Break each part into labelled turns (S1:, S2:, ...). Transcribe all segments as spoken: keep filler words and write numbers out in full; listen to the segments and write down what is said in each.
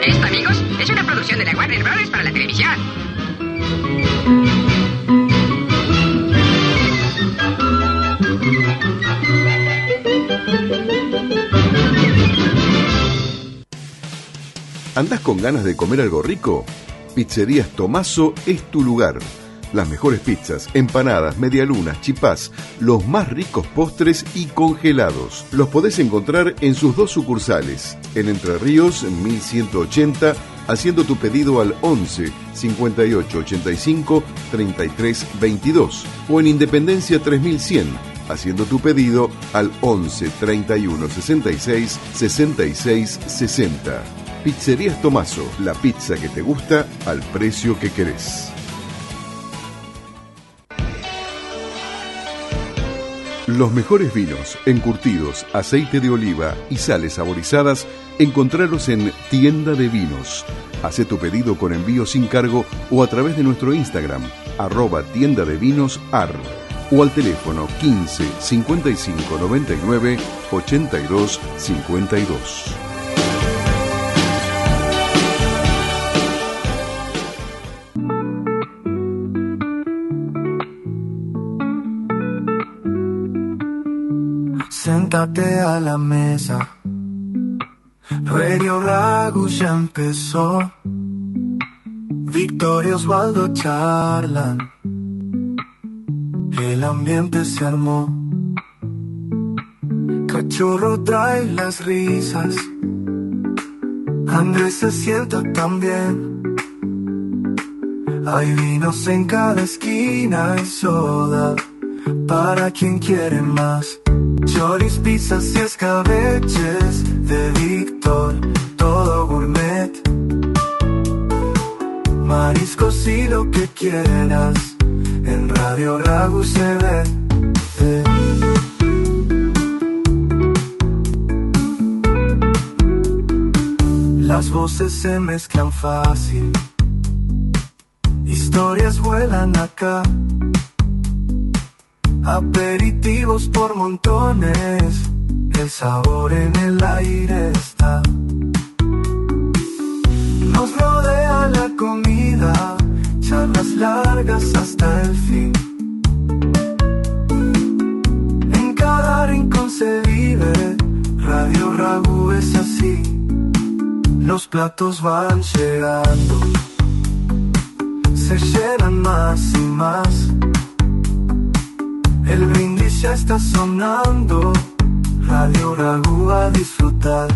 S1: Esto, amigos, es una producción de la Warner Bros. Para la televisión.
S2: ¿Andás con ganas de comer algo rico? Pizzerías Tomaso es tu lugar. Las mejores pizzas, empanadas, medialunas, chipás, los más ricos postres y congelados. Los podés encontrar en sus dos sucursales, en Entre Ríos mil ciento ochenta, haciendo tu pedido al once, cincuenta y ocho, ochenta y cinco, treinta y tres, veintidós, o en Independencia tres mil cien, haciendo tu pedido al once, treinta y uno, sesenta y seis, sesenta y seis, sesenta. Pizzerías Tomaso, la pizza que te gusta al precio que querés. Los mejores vinos, encurtidos, aceite de oliva y sales saborizadas, encontralos en Tienda de Vinos. Hacé tu pedido con envío sin cargo o a través de nuestro Instagram, arroba tienda de vinos ar, o al teléfono quince, cincuenta y cinco, noventa y nueve, ochenta y dos, cincuenta y dos.
S3: Siéntate a la mesa. Radio Ragu ya empezó. Victoria y Osvaldo charlan. El ambiente se armó. Cachorro trae las risas. Andrés se sienta también. Hay vinos en cada esquina y soda para quien quiere más. Choris, pizzas y escabeches de Víctor, todo gourmet. Mariscos y lo que quieras, en Radio Ragu se ve. Eh. Las voces se mezclan fácil, historias vuelan acá. Aperitivos por montones, el sabor en el aire está. Nos rodea la comida, charlas largas hasta el fin. En cada rincón se vive, Radio Ragu es así. Los platos van llegando, se llenan más y más. El brindis ya está sonando, Radio Ragu a disfrutar.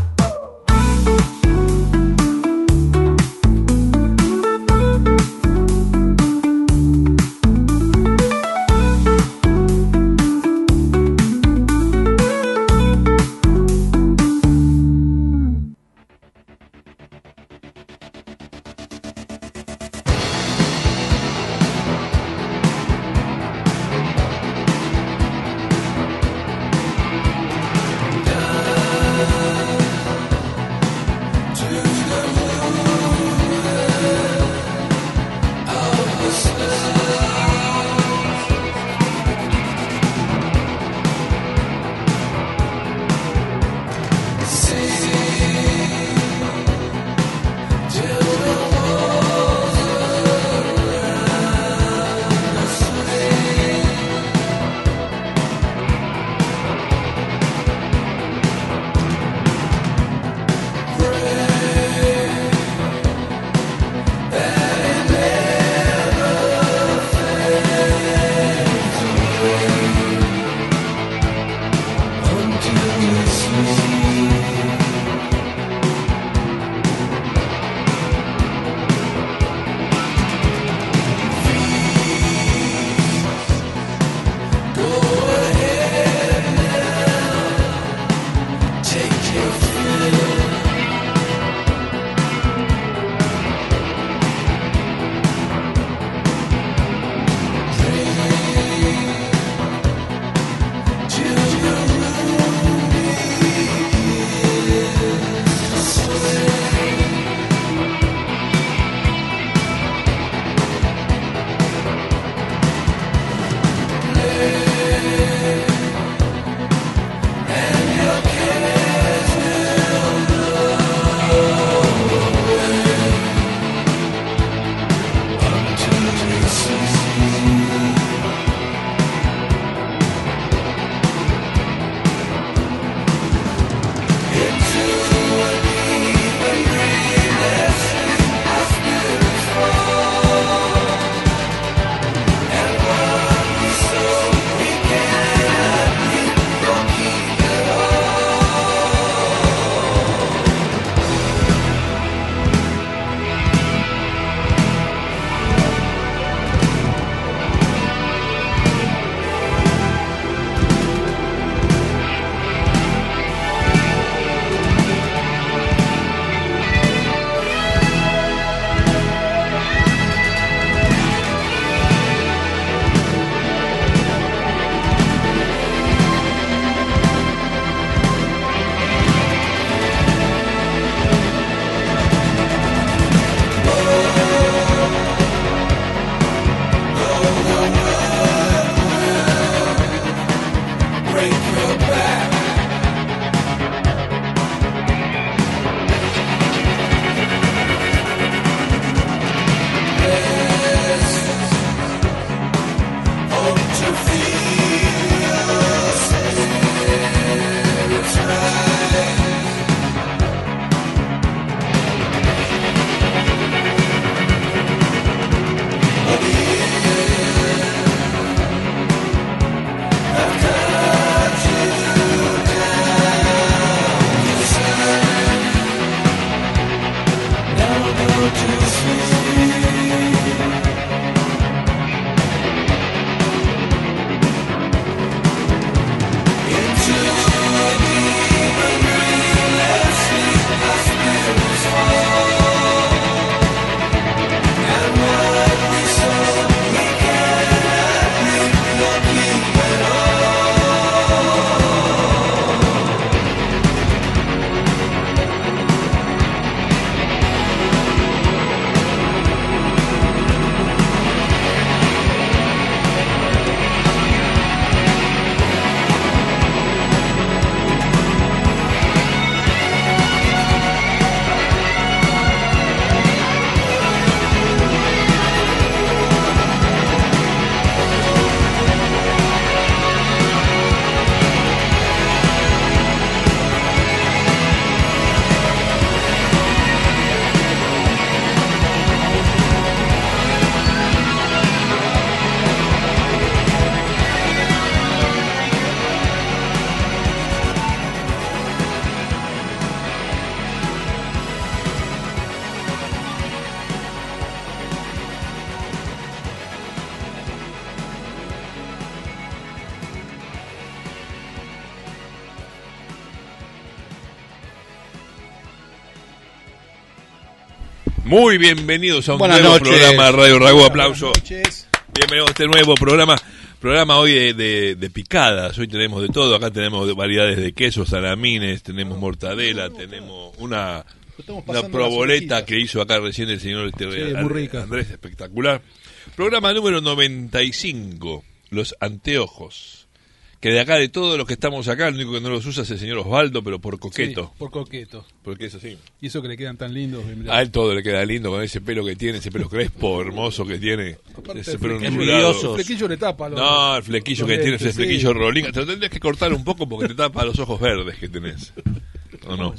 S4: Muy bienvenidos a un
S5: Buenas
S4: nuevo
S5: noches.
S4: programa de Radio Ragu. Aplauso.
S5: Buenas noches.
S4: Bienvenidos a este nuevo programa. Programa hoy de, de, de picadas. Hoy tenemos de todo. Acá tenemos variedades de quesos, salamines, tenemos mortadela, tenemos una, una proboleta que hizo acá recién el señor este,
S5: Sí, muy rica.
S4: Andrés, espectacular. Programa número noventa y cinco, Los Anteojos. Que de acá, de todos los que estamos acá, el único que no los usa es el señor Osvaldo, pero por coqueto.
S5: Sí, por coqueto.
S4: Porque es así.
S5: Y eso que le quedan tan lindos. Mirá.
S4: A él todo le queda lindo con ese pelo que tiene, ese pelo crespo, hermoso que tiene.
S5: Aparte
S4: Ese
S5: el
S4: pelo
S5: flequillo-
S4: ondulado.
S5: El flequillo le tapa. Los,
S4: No, el flequillo
S5: los
S4: que tiene,
S5: lentes,
S4: ese flequillo
S5: sí.
S4: rolling. Te lo tendrías que cortar un poco porque te tapa los ojos verdes que tenés. ¿O no?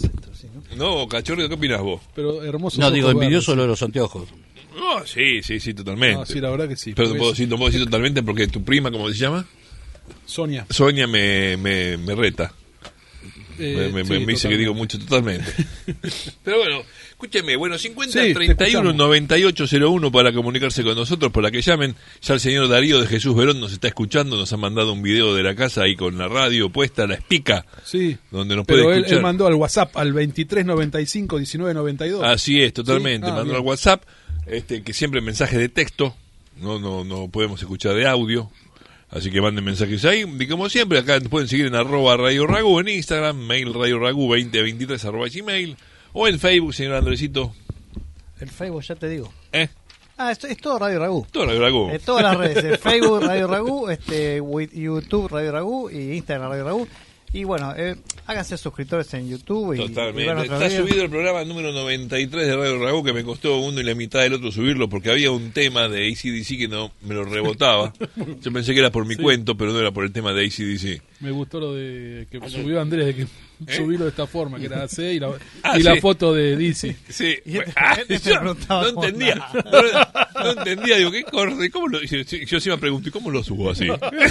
S4: No, cachorro, ¿qué opinas vos?
S5: Pero hermoso.
S6: No, digo, envidioso lo de los anteojos.
S4: No, sí, sí, sí, totalmente.
S5: No, sí, la verdad que sí.
S4: Pero no
S5: Porque
S4: puedo
S5: es-
S4: decir, no puedo decir totalmente porque tu prima, ¿cómo se llama?
S5: Sonia.
S4: Sonia me, me, me reta.
S5: Eh,
S4: me me,
S5: sí,
S4: me dice que
S5: totalmente.
S4: digo mucho totalmente. Pero bueno, escúcheme, bueno, cincuenta
S5: Sí, te
S4: treinta y uno
S5: escuchamos.
S4: noventa y ocho cero uno para comunicarse con nosotros, para que llamen. Ya el señor Darío de Jesús Verón nos está escuchando, nos ha mandado un video de la casa ahí con la radio puesta, la espica,
S5: Sí.
S4: donde nos puede
S5: Pero él,
S4: escuchar.
S5: él mandó al WhatsApp al veintitrés noventa y cinco diecinueve noventa y dos.
S4: Así es, totalmente.
S5: Sí, ah,
S4: Mandó
S5: bien.
S4: al WhatsApp, este, que siempre mensaje de texto, no, no, no podemos escuchar de audio. Así que manden mensajes ahí. Y como siempre, acá pueden seguir en arroba Radio Ragu en Instagram, mail Radio Ragu veinte veintitrés arroba gmail, o en Facebook, señor Andresito.
S6: El Facebook, ya te digo.
S4: ¿Eh?
S6: Ah, esto es todo Radio Ragú.
S4: Todo Radio Ragu.
S6: En todas las redes, el Facebook Radio Ragú, este, wi- YouTube Radio Ragú y Instagram Radio Ragú. Y bueno, eh, háganse suscriptores en YouTube. Y, y
S4: Totalmente.
S6: vean otros
S4: Está
S6: videos.
S4: subido el programa número noventa y tres de Radio Ragu, que me costó uno y la mitad del otro subirlo, porque había un tema de A C D C que no me lo rebotaba. Yo pensé que era por mi
S5: Sí.
S4: cuento, pero no era por el tema de A C D C.
S5: Me gustó lo de que subió Andrés, de que subirlo de esta forma, que era C y la,
S4: Ah,
S5: y la
S4: sí.
S5: foto de Dizzy.
S4: Sí,
S6: Y este-
S4: ah,
S6: este me
S4: yo
S6: preguntaba
S4: no
S6: cómo
S4: entendía, no, no entendía, digo, ¿qué corre? ¿Cómo lo, yo, yo sí me pregunté, ¿cómo lo subo así?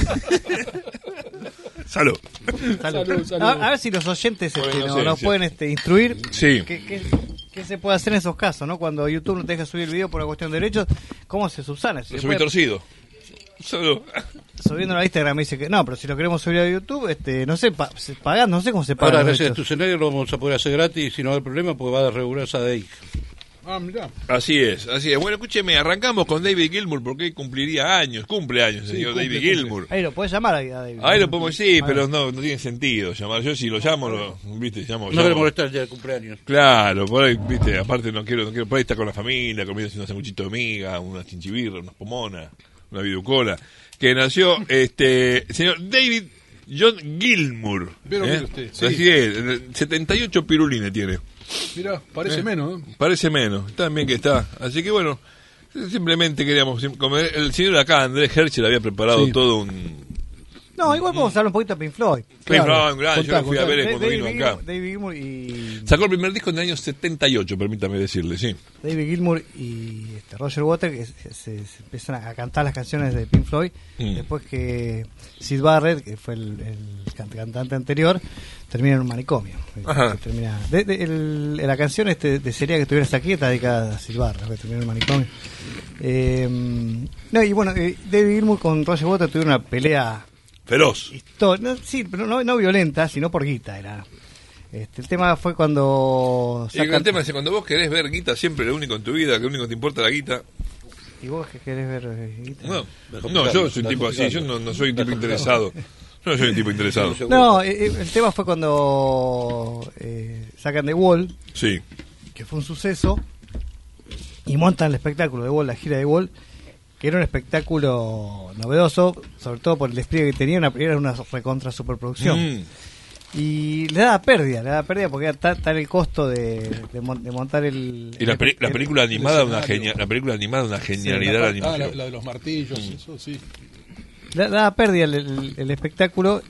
S4: Salud.
S6: Salud.
S5: Salud, salud.
S6: A, a ver si los oyentes este,
S4: Bueno,
S6: no-
S4: sí,
S6: nos
S4: sí.
S6: pueden este, instruir.
S4: Sí.
S6: ¿Qué, qué, qué se puede hacer en esos casos, no? Cuando YouTube no te deja subir el video por una cuestión de derechos, ¿cómo se subsana? ¿Se
S4: Lo subí
S6: puede-
S4: torcido. Salud.
S6: Subiendo a Instagram me dice que no, pero si lo queremos subir a YouTube, este, no sé, pa- se- pagando, no sé cómo se paga.
S5: Ah,
S6: los
S5: este este
S6: este
S5: este
S6: derechos.
S5: este
S6: este
S5: este
S6: este
S5: escenario lo vamos a poder hacer gratis si no hay problema porque va a regular esa D I C. Ah, mirá.
S4: Así es, así es. Bueno, escúcheme, arrancamos con David Gilmour porque hoy cumpliría años, cumple años,
S5: Sí,
S4: señor
S5: cumple,
S4: David
S5: cumple.
S4: Gilmour.
S6: Ahí lo puedes llamar a David.
S4: Ahí lo podemos decir,
S6: A
S4: pero
S6: ver.
S4: no, no tiene sentido llamar. Yo si lo llamo, lo, viste, llamo.
S5: No
S4: llamo.
S5: quiero molestar el día del cumpleaños.
S4: Claro, por ahí, viste, aparte no quiero, no quiero, por ahí está con la familia, comiendo unos sanguchitos de miga, unas chinchibirras, unas pomonas, una viducola, que nació, este, señor David John Gilmour.
S5: Pero
S4: ¿eh?
S5: mire usted, sí.
S4: Así es, setenta y ocho pirulines tiene.
S5: Mirá, parece
S4: Eh.
S5: menos, ¿no?
S4: Parece menos, también que está. Así que bueno, simplemente queríamos, como el señor acá, Andrés Herschel, había preparado
S5: Sí.
S4: todo un...
S6: No, igual podemos hablar un poquito de Pink Floyd.
S4: Pink
S5: Claro.
S4: Floyd, gran, yo
S5: Contá,
S4: lo fui a
S5: contá.
S4: ver
S6: Da-
S4: cuando
S6: David
S4: vino
S6: Gilmour,
S4: acá.
S6: David Gilmour y
S4: Sacó el primer disco en el año setenta y ocho, permítame decirle, sí.
S6: David Gilmour y este, Roger Waters que se, se- se empiezan a cantar las canciones de Pink Floyd
S4: Mm.
S6: después que Sid Barrett, que fue el, el can- cantante anterior, termina en un manicomio.
S4: Ajá.
S6: Que termina, de, de- el- la canción este de Sería que estuvieras aquí está dedicada a Sid Barrett, que termina en un manicomio. Eh, no, y bueno, eh, David Gilmour con Roger Waters tuvieron una pelea
S4: Feroz.
S6: Histo- no, sí, pero no, no violenta, sino por guita era. Este, el tema fue cuando
S4: Y el
S6: sacan-
S4: tema es que cuando vos querés ver guita, siempre lo único en tu vida, que lo único que te importa es la guita.
S6: ¿Y vos qué querés ver eh, guita?
S4: No, no, yo soy un tipo así, yo no, no soy un tipo interesado. Yo no soy un tipo interesado.
S6: No, eh, eh, el tema fue cuando eh, sacan The Wall,
S4: Sí.
S6: que fue un suceso, y montan el espectáculo de Wall, la gira de Wall, que era un espectáculo novedoso, sobre todo por el despliegue que tenía, una, era una recontra superproducción.
S4: Mm.
S6: Y le daba pérdida, le daba pérdida porque era tal, tal el costo de, de, mon- de montar el...
S4: Y la, peli- la
S6: el-
S4: película animada, una
S5: escenario.
S4: genia, la película animada, una genialidad de
S5: Ah,
S4: animación.
S5: la, la de los martillos, eso sí.
S6: Le daba pérdida el, el- el espectáculo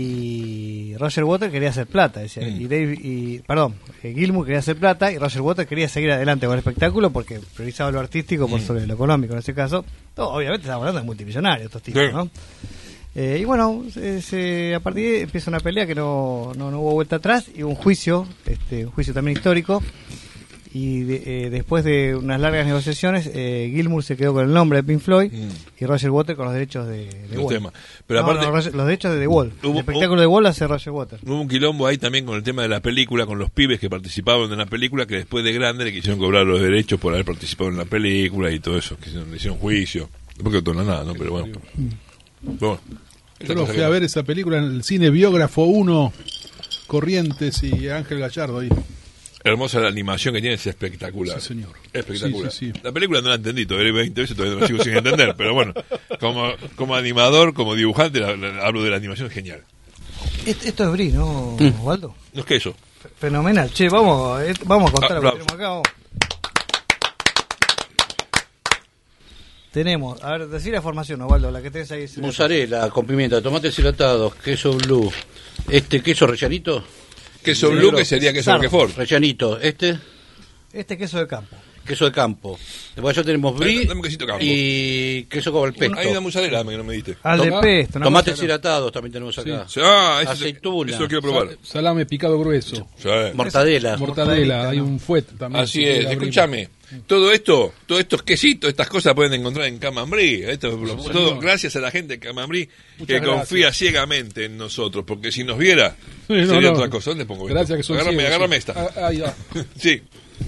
S6: y Roger Waters quería hacer plata, decía.
S4: Mm.
S6: Y Dave, y, perdón, eh, Gilmour quería hacer plata y Roger Waters quería seguir adelante con el espectáculo porque priorizaba lo artístico por
S4: Mm.
S6: sobre lo económico en ese caso. No, obviamente estamos hablando de multimillonarios estos tipos,
S4: Sí.
S6: ¿no? Eh, y bueno, se- se- a partir de ahí empieza una pelea que no, no, no hubo vuelta atrás y un juicio, este, un juicio también histórico. Y de- eh, después de unas largas negociaciones, eh, Gilmour se quedó con el nombre de Pink Floyd
S4: Mm.
S6: y Roger Waters con los derechos de, de
S4: Los
S6: Wall.
S4: temas. Pero
S6: No,
S4: aparte-
S6: no, Roger- los derechos de The Wall.
S4: Hubo-
S6: el espectáculo de Wall hace Roger Waters.
S4: Hubo un quilombo ahí también con el tema de la película, con los pibes que participaban en la película, que después de grande le quisieron cobrar los derechos por haber participado en la película y todo eso, que hicieron, le hicieron juicio. Después que no nada, ¿no? Pero bueno. Bueno, esta
S5: Yo
S4: cosa
S5: fui
S4: que-
S5: a ver esa película en el cine Biógrafo uno, Corrientes y Ángel Gallardo ahí.
S4: Hermosa la animación que tiene, es espectacular.
S5: Sí, señor.
S4: Espectacular.
S5: Sí, sí, sí.
S4: La película no la entendí, todavía veinte veces todavía no la sigo sin entender, pero bueno, como, como animador, como dibujante, la- la- hablo de la animación genial.
S6: Esto, esto es Brie, ¿no, Waldo?
S4: No es que eso.
S6: F- Fenomenal. Che, vamos, eh, vamos a contar lo que
S4: Aplausos.
S6: tenemos acá. Vamos. Tenemos, a ver, decí la formación, Osvaldo, la que tenés ahí.
S7: Mozzarella con pimienta, tomates hidratados, queso blue. Este queso rellanito,
S4: Queso blue, que sería queso
S6: Sardo.
S4: Roquefort.
S7: rellanito. Este,
S6: Este queso de campo.
S7: queso de campo. Después ya tenemos brie
S4: Dame un quesito campo.
S7: y queso con el pesto.
S4: Hay una mozzarella dame, que no me diste.
S6: Al de
S5: Toma-
S6: pesto, ¿no?
S7: Tomates hidratados también tenemos acá.
S4: Ah, eso,
S7: Aceituna.
S4: eso lo quiero probar.
S5: Sa- Salame picado grueso.
S4: Sí.
S7: Mortadela.
S5: Mortadela, hay un fuet también.
S4: Así
S5: si
S4: es,
S5: quiere abrir.
S4: escúchame, todo esto, todos estos quesitos, estas cosas pueden encontrar en Camambrí. Esto, lo-
S5: señor.
S4: todo gracias a la gente de Camambrí que
S5: Muchas
S4: confía
S5: gracias.
S4: ciegamente en nosotros, porque si nos viera,
S5: Sí, no,
S4: sería
S5: no.
S4: otra cosa. ¿Dónde pongo esto?
S5: Gracias que son
S4: Agárrame,
S5: ciegos,
S4: agárrame
S5: sí.
S4: esta.
S5: Ah, ahí va.
S4: Sí.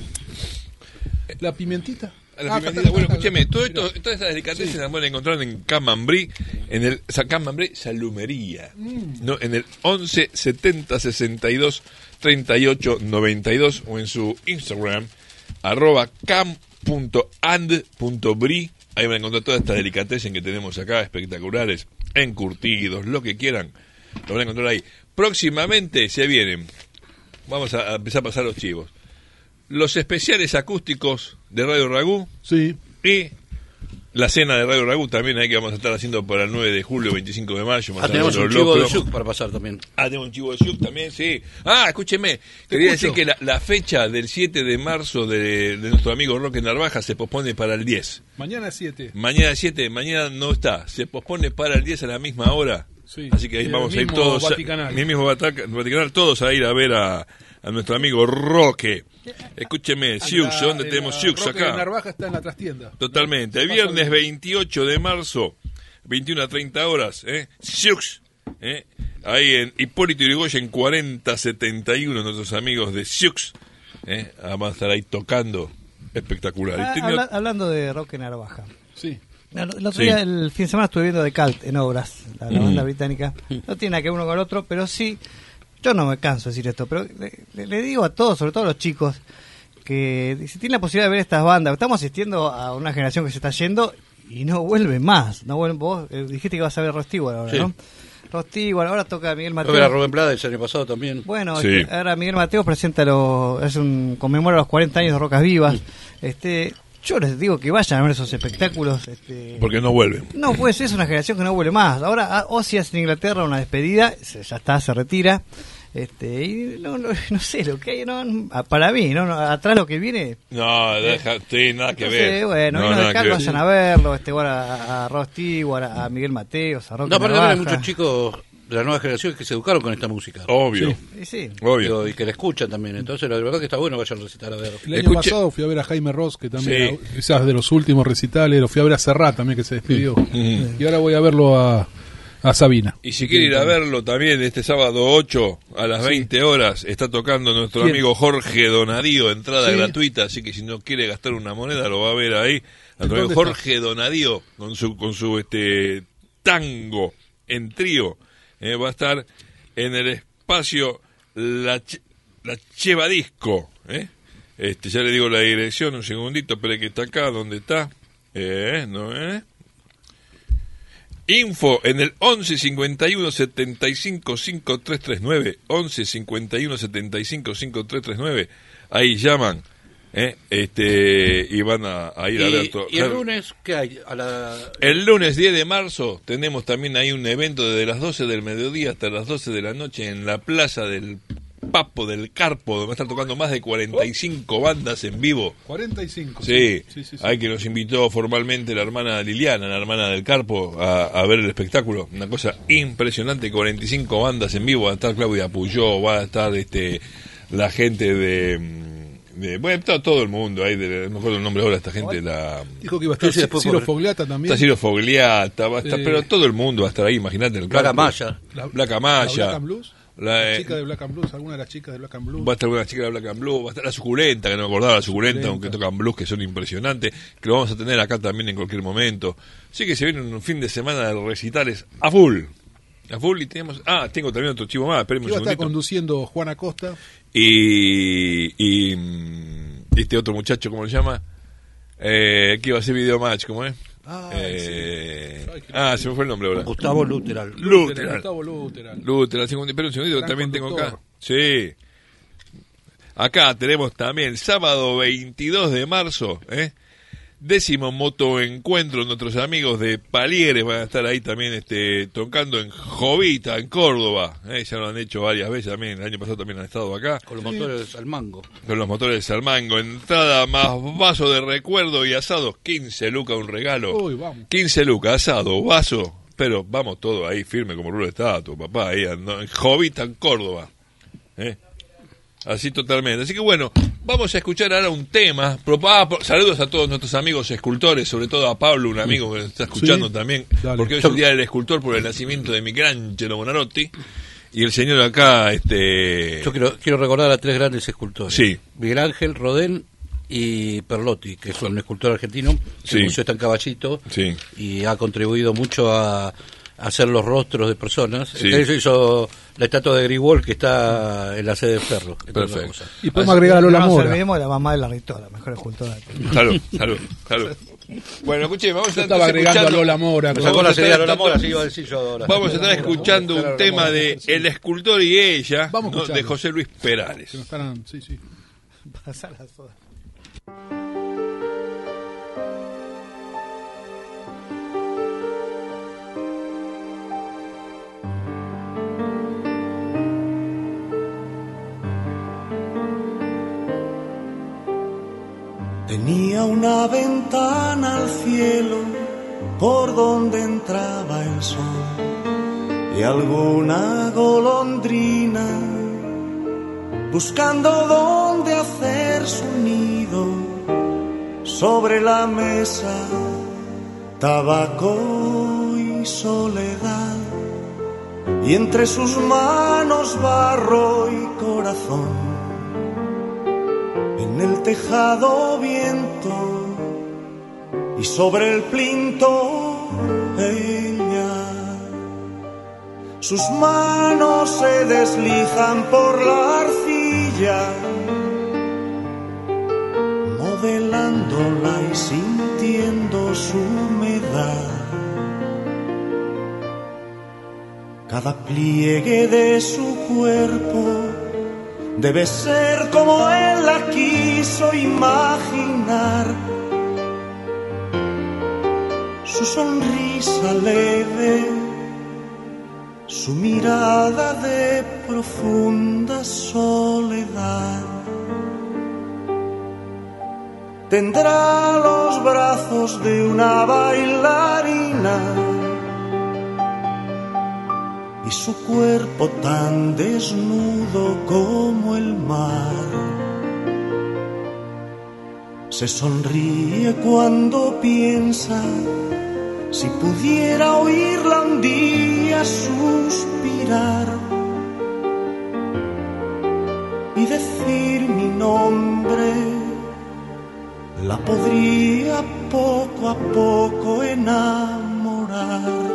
S5: La pimentita.
S4: La
S5: Ah,
S4: pimentita. Bueno,
S5: ta, ta, ta,
S4: escúcheme,
S5: ta.
S4: todo esto, todas estas delicatessen las pueden encontrar en Camambrí, en el o sea, Camambrí Salumería,
S5: Mm.
S4: ¿no? En el once setenta sesenta y dos treinta y ocho noventa y dos o en su Instagram, arroba cam punto and punto bri. Ahí van a encontrar todas estas delicatessen que tenemos acá, espectaculares, encurtidos, lo que quieran, lo van a encontrar ahí. Próximamente se vienen, vamos a, a empezar a pasar los chivos, los especiales acústicos de Radio Ragú
S5: Sí.
S4: y la cena de Radio Ragú también ahí que vamos a estar haciendo para el nueve de julio, veinticinco de mayo. más
S7: Ah, tenemos
S4: tarde,
S7: un
S4: los
S7: chivo de
S4: locros.
S7: yuk para pasar también.
S4: Ah, tenemos un chivo de Yuk también, sí. Ah, escúcheme, quería
S5: escucho.
S4: decir que la, la fecha del siete de marzo de, de nuestro amigo Roque Narvaja se pospone para el diez.
S5: Mañana siete.
S4: Mañana siete, mañana no está, se pospone para el diez a la misma hora.
S5: Sí.
S4: Así que ahí
S5: En el
S4: vamos a ir
S5: mismo
S4: todos,
S5: Vaticanal.
S4: en el mismo Vataca- Vaticanal, todos a ir a ver a, a nuestro amigo Roque. Escúcheme, Siux,
S5: La-
S4: ¿dónde
S5: la
S4: tenemos Siux
S5: Roque de
S4: acá?
S5: Narvaja está en la trastienda.
S4: Totalmente. El
S5: Se pasa
S4: viernes
S5: bien.
S4: veintiocho de marzo, veintiuna a treinta horas, ¿eh? Siux, ¿eh? Ahí en Hipólito Yrigoyen cuarenta setenta y uno, nuestros amigos de Siux, ¿eh? Vamos a estar ahí tocando. Espectacular.
S6: Ah,
S4: Y tenía-
S6: habla- hablando de Roque Narvaja.
S5: Sí.
S6: El, el otro
S4: Sí.
S6: día, el fin de semana, estuve viendo The Cult en obras, la, la
S4: Mm.
S6: banda británica. No tiene nada que ver uno con el otro, pero sí, yo no me canso de decir esto, pero le, le- le digo a todos, sobre todo a los chicos, que si tienen la posibilidad de ver estas bandas, estamos asistiendo a una generación que se está yendo y no vuelve más. No vuelve, vos eh, dijiste que vas a ver Rod Stewart ahora,
S7: Sí.
S6: ¿no? Rod Stewart, ahora toca Miguel
S7: Fue a ver a
S6: Mateo.
S7: Rubén Blades el año pasado también.
S6: Bueno,
S4: Sí.
S6: este, ahora Miguel Mateo presenta los, es un conmemora los cuarenta años de Rocas Vivas. Este, yo les digo que vayan a ver esos espectáculos. Este,
S4: Porque no vuelven.
S6: no, pues es una generación que no vuelve más. Ahora Ozzy hace en Inglaterra una despedida, se, ya está, se retira. Este, y no, no, no sé lo que hay, no, para mí, no, no, atrás lo que viene.
S4: No, deja, sí, nada que ver.
S6: Sé, bueno,
S4: no,
S6: no,
S4: nada
S6: acá
S4: que ver.
S6: vayan a verlo, este, bueno, a, a Ross Stewart, a, a Miguel Mateos, a Rocky
S7: No, aparte
S6: Navaja.
S7: hay muchos chicos de la nueva generación que se educaron con esta música.
S4: Obvio,
S6: Sí, sí.
S4: obvio.
S7: Digo, y que la escuchan también. Entonces, la verdad que está bueno vayan a recitar a ver.
S5: El año
S4: Escuche-
S5: pasado fui a ver a Jaime Ross, que también
S4: Sí.
S5: era quizás de los últimos recitales. Lo fui a ver a Serrat también, que se despidió. Y ahora voy a verlo a, a Sabina.
S4: Y si quiere ir a verlo también, este sábado ocho a las veinte horas, está tocando nuestro
S5: ¿Quién?
S4: amigo Jorge Donadío, entrada
S5: Sí.
S4: gratuita, así que si no quiere gastar una moneda lo va a ver ahí. Nuestro amigo
S5: ¿Dónde
S4: Jorge Donadío, con su, con su este tango en trío, eh, va a estar en el espacio La, Che- la Cheva Disco. Eh. Este, ya le digo la dirección, un segundito, pero que está acá, ¿dónde está? Eh, ¿no eh? Info en el once cincuenta y uno setenta y cinco cincuenta y tres treinta y nueve, once cincuenta y uno setenta y cinco cincuenta y tres treinta y nueve, ahí llaman, ¿eh? este y van a, a ir a ver
S7: Y,
S4: todo.
S7: y el lunes, ¿qué hay? A la...
S4: El lunes diez de marzo tenemos también ahí un evento desde las doce del mediodía hasta las doce de la noche en la plaza del Papo del Carpo, donde va a estar tocando más de cuarenta y cinco bandas en vivo.
S5: cuarenta y cinco.
S4: Sí,
S5: sí, sí, sí.
S4: hay que nos invitó formalmente la hermana Liliana, la hermana del Carpo, a, a ver el espectáculo. Una cosa impresionante, cuarenta y cinco bandas en vivo. Va a estar Claudia Puyó, va a estar este la gente de... de bueno, está todo el mundo ahí, de, no me acuerdo el nombre ahora de esta gente, la...
S5: Dijo que iba a estar
S7: Sí, sí, después
S5: Ciro
S7: por-
S5: Fogliata también.
S4: Está Ciro Fogliata, va a estar,
S5: Eh,
S4: pero todo el mundo va a estar ahí, imagínate el
S7: Black
S4: Carpo.
S7: Amaya.
S5: La,
S4: Black
S5: la
S4: Amaya.
S5: Black and Blues.
S4: La,
S5: La
S4: eh,
S5: chica de Black and Blues, alguna de las chicas de Black and Blues.
S4: Va a estar una chica de Black and Blue, va a estar la suculenta, que no me acordaba, la suculenta,
S5: Suculenta.
S4: aunque tocan blues que son impresionantes, que lo vamos a tener acá también en cualquier momento. Así que se viene un fin de semana de recitales a full. A full y tenemos... Ah, tengo también otro chivo más, espérenme un
S5: Iba a estar
S4: segundito.
S5: conduciendo Juan Acosta.
S4: Y, y mm, este otro muchacho, ¿cómo se llama? Eh, que iba a hacer video match, ¿cómo es?
S5: Ah,
S4: eh,
S5: sí. Ay, qué
S4: ah, se me fue el nombre ahora.
S7: Gustavo Luteral.
S4: Luteral.
S5: Gustavo Luteral.
S4: Luteral, espera un segundito, que
S5: Gran
S4: también tengo
S5: conductor.
S4: acá. Sí. Acá tenemos también sábado veintidós de marzo, ¿eh? Décimo motoencuentro, nuestros amigos de Palieres van a estar ahí también este, tocando en Jovita, en Córdoba, ¿eh? Ya lo han hecho varias veces también, el año pasado también han estado acá,
S7: Con los motores al mango.
S4: con los motores de Salmango, entrada más vaso de recuerdo y asados, quince lucas un regalo,
S5: Uy, vamos.
S4: quince lucas, asado, vaso, pero vamos todo ahí firme como rulo de estatua, papá, ahí ando- en Jovita, en Córdoba, ¿eh? Así totalmente. Así que bueno, vamos a escuchar ahora un tema. Pro- ah, pro- saludos a todos nuestros amigos escultores, sobre todo a Pablo, un amigo que nos está escuchando
S5: Sí,
S4: también,
S5: dale.
S4: porque hoy es el día del escultor por el nacimiento de Michelangelo Buonarroti. Y el señor acá, este...
S7: Yo quiero, quiero recordar a tres grandes escultores.
S4: Sí.
S7: Miguel Ángel, Rodén y Perlotti, que es un escultor argentino que
S4: Sí.
S7: el museo está en Caballito
S4: Sí.
S7: y ha contribuido mucho a, a hacer los rostros de personas.
S4: Sí.
S7: Entre ellos hizo la estatua de Grigol que está en la sede de Ferro. entre otras
S4: Perfecto.
S7: cosas.
S5: Y podemos agregar a Lola
S6: no nos
S5: Mora.
S6: olvidemos de la mamá de la Rito, la mejor escultora.
S4: Salud, salud, salud. Bueno, escuché, vamos a
S5: Yo
S4: estar
S5: estaba agregando a
S4: escuchando-
S5: Lola Mora.
S7: Me
S5: con-
S7: sacó la
S4: Vamos a
S7: serie de
S4: estar
S7: Lola Mora,
S4: tratando-
S7: así iba a decir yo ahora.
S4: Vamos a estar escuchando
S5: Lola
S4: un tema
S5: Mora,
S4: de
S5: sí.
S4: El escultor y ella,
S5: Vamos a
S4: ¿no? de
S5: escucharlo.
S4: José Luis Perales.
S5: que no estarán- sí, sí.
S6: Pasar la soda.
S3: Tenía una ventana al cielo por donde entraba el sol y alguna golondrina buscando dónde hacer su nido. Sobre la mesa, tabaco y soledad, y entre sus manos barro y corazón. En el tejado viento y sobre el plinto ella. Sus manos se deslizan por la arcilla, modelándola y sintiendo su humedad. Cada pliegue de su cuerpo debe ser como él la quiso imaginar,
S8: su sonrisa leve, su mirada de profunda soledad. Tendrá los brazos de una bailarina y su cuerpo tan desnudo como el mar. Se sonríe cuando piensa si pudiera oírla un día suspirar y decir mi nombre, la podría poco a poco enamorar.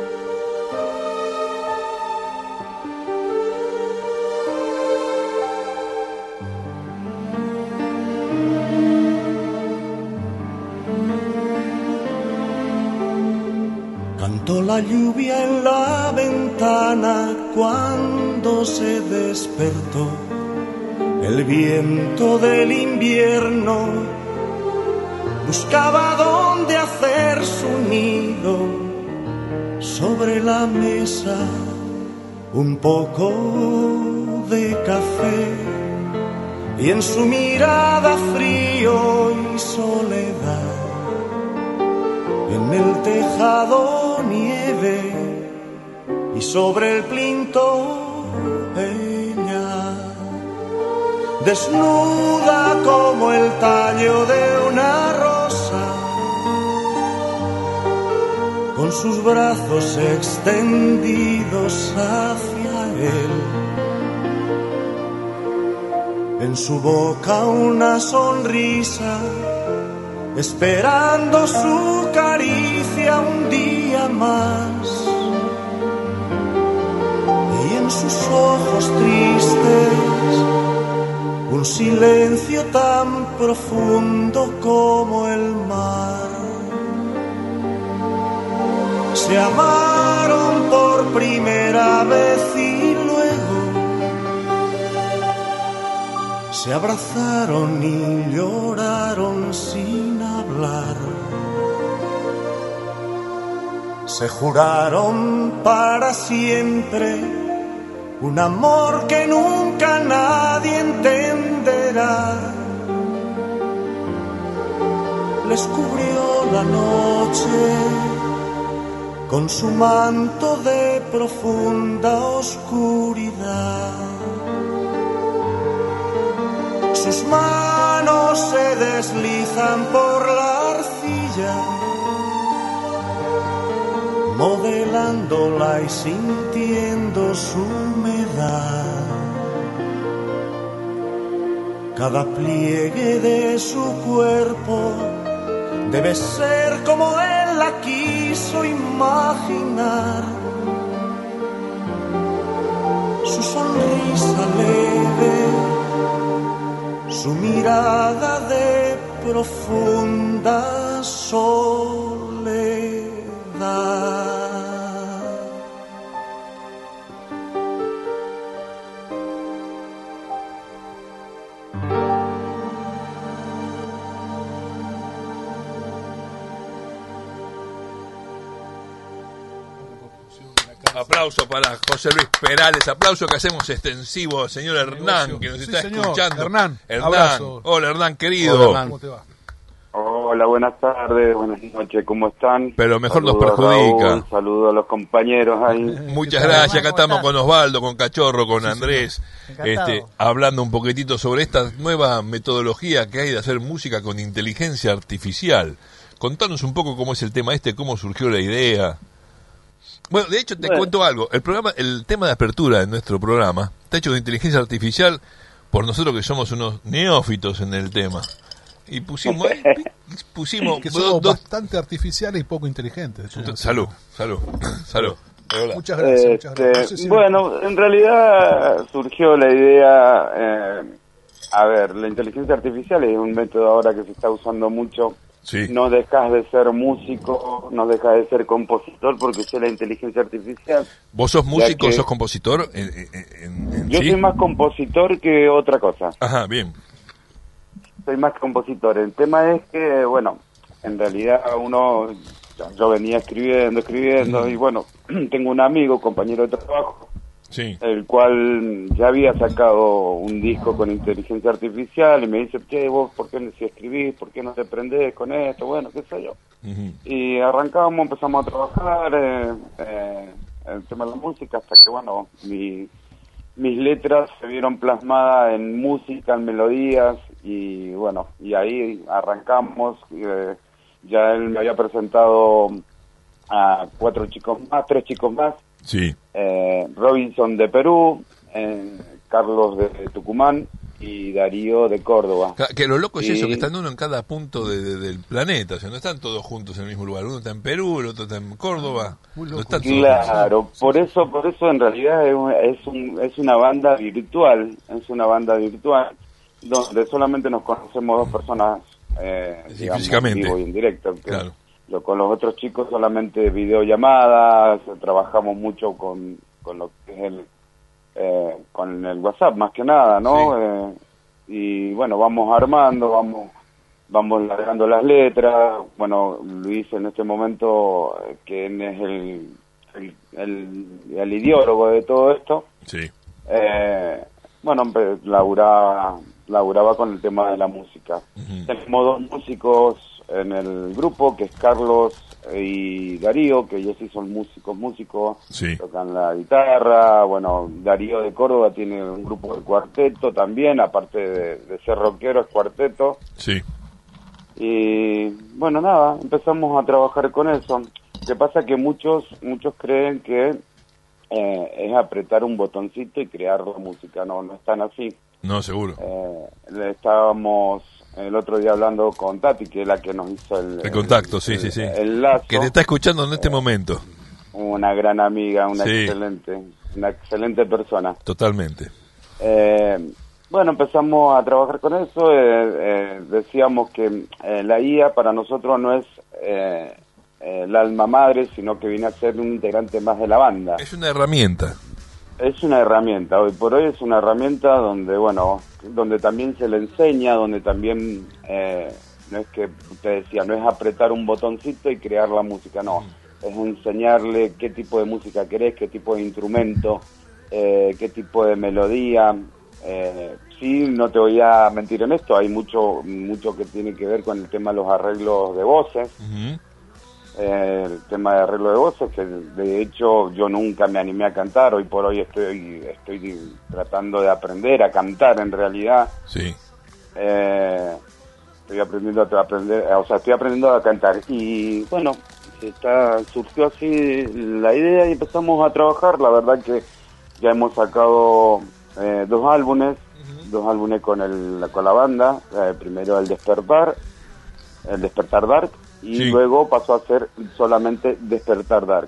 S8: Cantó la lluvia en la ventana cuando se despertó. El viento del invierno buscaba dónde hacer su nido. Sobre la mesa un poco de café y en su mirada frío y soledad. En el tejado nieve y sobre el plinto ella, desnuda como el tallo de una rosa, con sus brazos extendidos hacia él. En su boca una sonrisa, esperando su caricia un día más. Y en sus ojos tristes un silencio tan profundo como el mar. Se amaron por primera vez y luego se abrazaron y lloraron sin hablar. Se juraron para siempre un amor que nunca nadie entenderá. Les cubrió la noche con su manto de profunda oscuridad. Sus manos se deslizan por la arcilla, modelándola y sintiendo su humedad. Cada pliegue de su cuerpo debe ser como él la quiso imaginar. Su sonrisa leve, su mirada de profunda soledad.
S4: Aplauso para José Luis Perales, aplauso que hacemos extensivo al señor Hernán, que nos
S5: Sí,
S4: está
S5: señor.
S4: escuchando.
S5: Hernán,
S4: Hernán.
S5: abrazo.
S4: Hola Hernán, querido.
S7: Hola, Hernán.
S5: ¿Cómo te va?
S9: Hola, buenas tardes, buenas noches, ¿cómo están?
S4: Pero mejor nos
S9: Saludo a
S4: perjudica.
S9: Raúl, saludo a los compañeros ahí.
S4: Muchas
S6: ¿Qué tal,
S4: gracias, acá
S6: Hernán? ¿Cómo
S4: estamos
S6: estás?
S4: con Osvaldo, con Cachorro, con Andrés,
S6: Encantado.
S4: este, hablando un poquitito sobre esta nueva metodología que hay de hacer música con inteligencia artificial. Contanos un poco cómo es el tema este, cómo surgió la idea. Bueno, de hecho te
S9: Bueno.
S4: cuento algo, el programa, el tema de apertura de nuestro programa está hecho de inteligencia artificial por nosotros que somos unos neófitos en el tema. Y pusimos, eh, pusimos
S5: Que
S4: dos-
S5: somos
S4: dos-
S5: bastante artificiales y poco inteligentes.
S4: salud, salud, salud. Hola.
S5: Muchas gracias, muchas
S9: Este,
S5: gracias. No sé si-
S9: bueno, en realidad surgió la idea, eh, a ver, la inteligencia artificial es un método ahora que se está usando mucho.
S4: Sí.
S9: No dejas de ser músico, no dejas de ser compositor porque usé la inteligencia artificial.
S4: ¿Vos sos músico,
S9: que-
S4: sos compositor? En, en- en- en
S9: Yo
S4: sí?
S9: soy más compositor que otra cosa.
S4: Ajá, bien.
S9: Soy más compositor. El tema es que, bueno, en realidad uno yo venía escribiendo, escribiendo, y bueno, tengo un amigo, compañero de trabajo,
S4: sí.
S9: el cual ya había sacado un disco con inteligencia artificial, y me dice, ¿qué vos, por qué si escribís, por qué no te prendés con esto? Bueno, qué sé yo. Uh-huh. Y arrancamos, empezamos a trabajar eh, eh, el tema de la música, hasta que, bueno, mi, mis letras se vieron plasmadas en música, en melodías, y bueno, y ahí arrancamos. Eh, ya él me había presentado a cuatro chicos más, tres chicos más.
S4: Sí.
S9: Eh, Robinson de Perú, eh, Carlos de Tucumán y Darío de Córdoba.
S4: Que lo loco es
S9: y...
S4: eso, que están uno en cada punto de, de, del planeta, o sea, no están todos juntos en el mismo lugar. Uno está en Perú, el otro está en Córdoba. No están todos
S9: claro,
S4: juntos.
S9: por eso, por eso en realidad es, un, es, un, es una banda virtual, es una banda virtual donde solamente nos conocemos dos personas, eh,
S4: sí,
S9: digamos,
S4: físicamente,
S9: en vivo y en directo.
S4: Claro.
S9: Lo, con los otros chicos solamente videollamadas, trabajamos mucho con, con lo que es el eh, con el WhatsApp más que nada, ¿no?
S4: Sí.
S9: Eh, y bueno, vamos armando, vamos vamos largando las letras. Bueno, Luis en este momento, eh, que es el el, el el ideólogo de todo esto,
S4: sí.
S9: eh, bueno, laburaba, laburaba con el tema de la música. Uh-huh. Tenemos dos músicos en el grupo, que es Carlos y Darío, que ellos sí son músicos, músicos,
S4: sí.
S9: Tocan la guitarra. Bueno, Darío de Córdoba tiene un grupo de cuarteto también, aparte de, de ser rockero, es cuarteto.
S4: Sí.
S9: Y bueno, nada, empezamos a trabajar con eso. Lo que pasa es que muchos, muchos creen que eh, es apretar un botoncito y crear la música. No, no es tan así.
S4: No, seguro.
S9: Eh, estábamos el otro día hablando con Tati, que es la que nos hizo el...
S4: El contacto,
S9: el,
S4: sí,
S9: el,
S4: sí, sí.
S9: El lazo.
S4: Que te está escuchando en este eh, momento.
S9: Una gran amiga, una
S4: sí.
S9: excelente, una excelente persona.
S4: Totalmente.
S9: Eh, bueno, empezamos a trabajar con eso. Eh, eh, decíamos que eh, la I A para nosotros no es eh, eh, el alma madre, sino que viene a ser un integrante más de la banda.
S4: Es una herramienta.
S9: Es una herramienta, hoy por hoy es una herramienta donde, bueno, donde también se le enseña, donde también, eh, no es que usted decía, no es apretar un botoncito y crear la música, no, es enseñarle qué tipo de música querés, qué tipo de instrumento, eh, qué tipo de melodía. Eh, sí, no te voy a mentir en esto, hay mucho, mucho que tiene que ver con el tema de los arreglos de voces. Uh-huh. Eh, el tema de arreglo de voces, que de hecho yo nunca me animé a cantar. Hoy por hoy estoy estoy tratando de aprender a cantar en realidad.
S4: Sí.
S9: Eh, estoy aprendiendo a aprender, o sea, estoy aprendiendo a cantar. Y bueno, está, surgió así la idea y empezamos a trabajar. La verdad que ya hemos sacado eh, dos álbumes, uh-huh. dos álbumes con el con la banda. Eh, primero el Despertar, el Despertar Dark. Y sí. luego pasó a ser solamente Despertar Dark.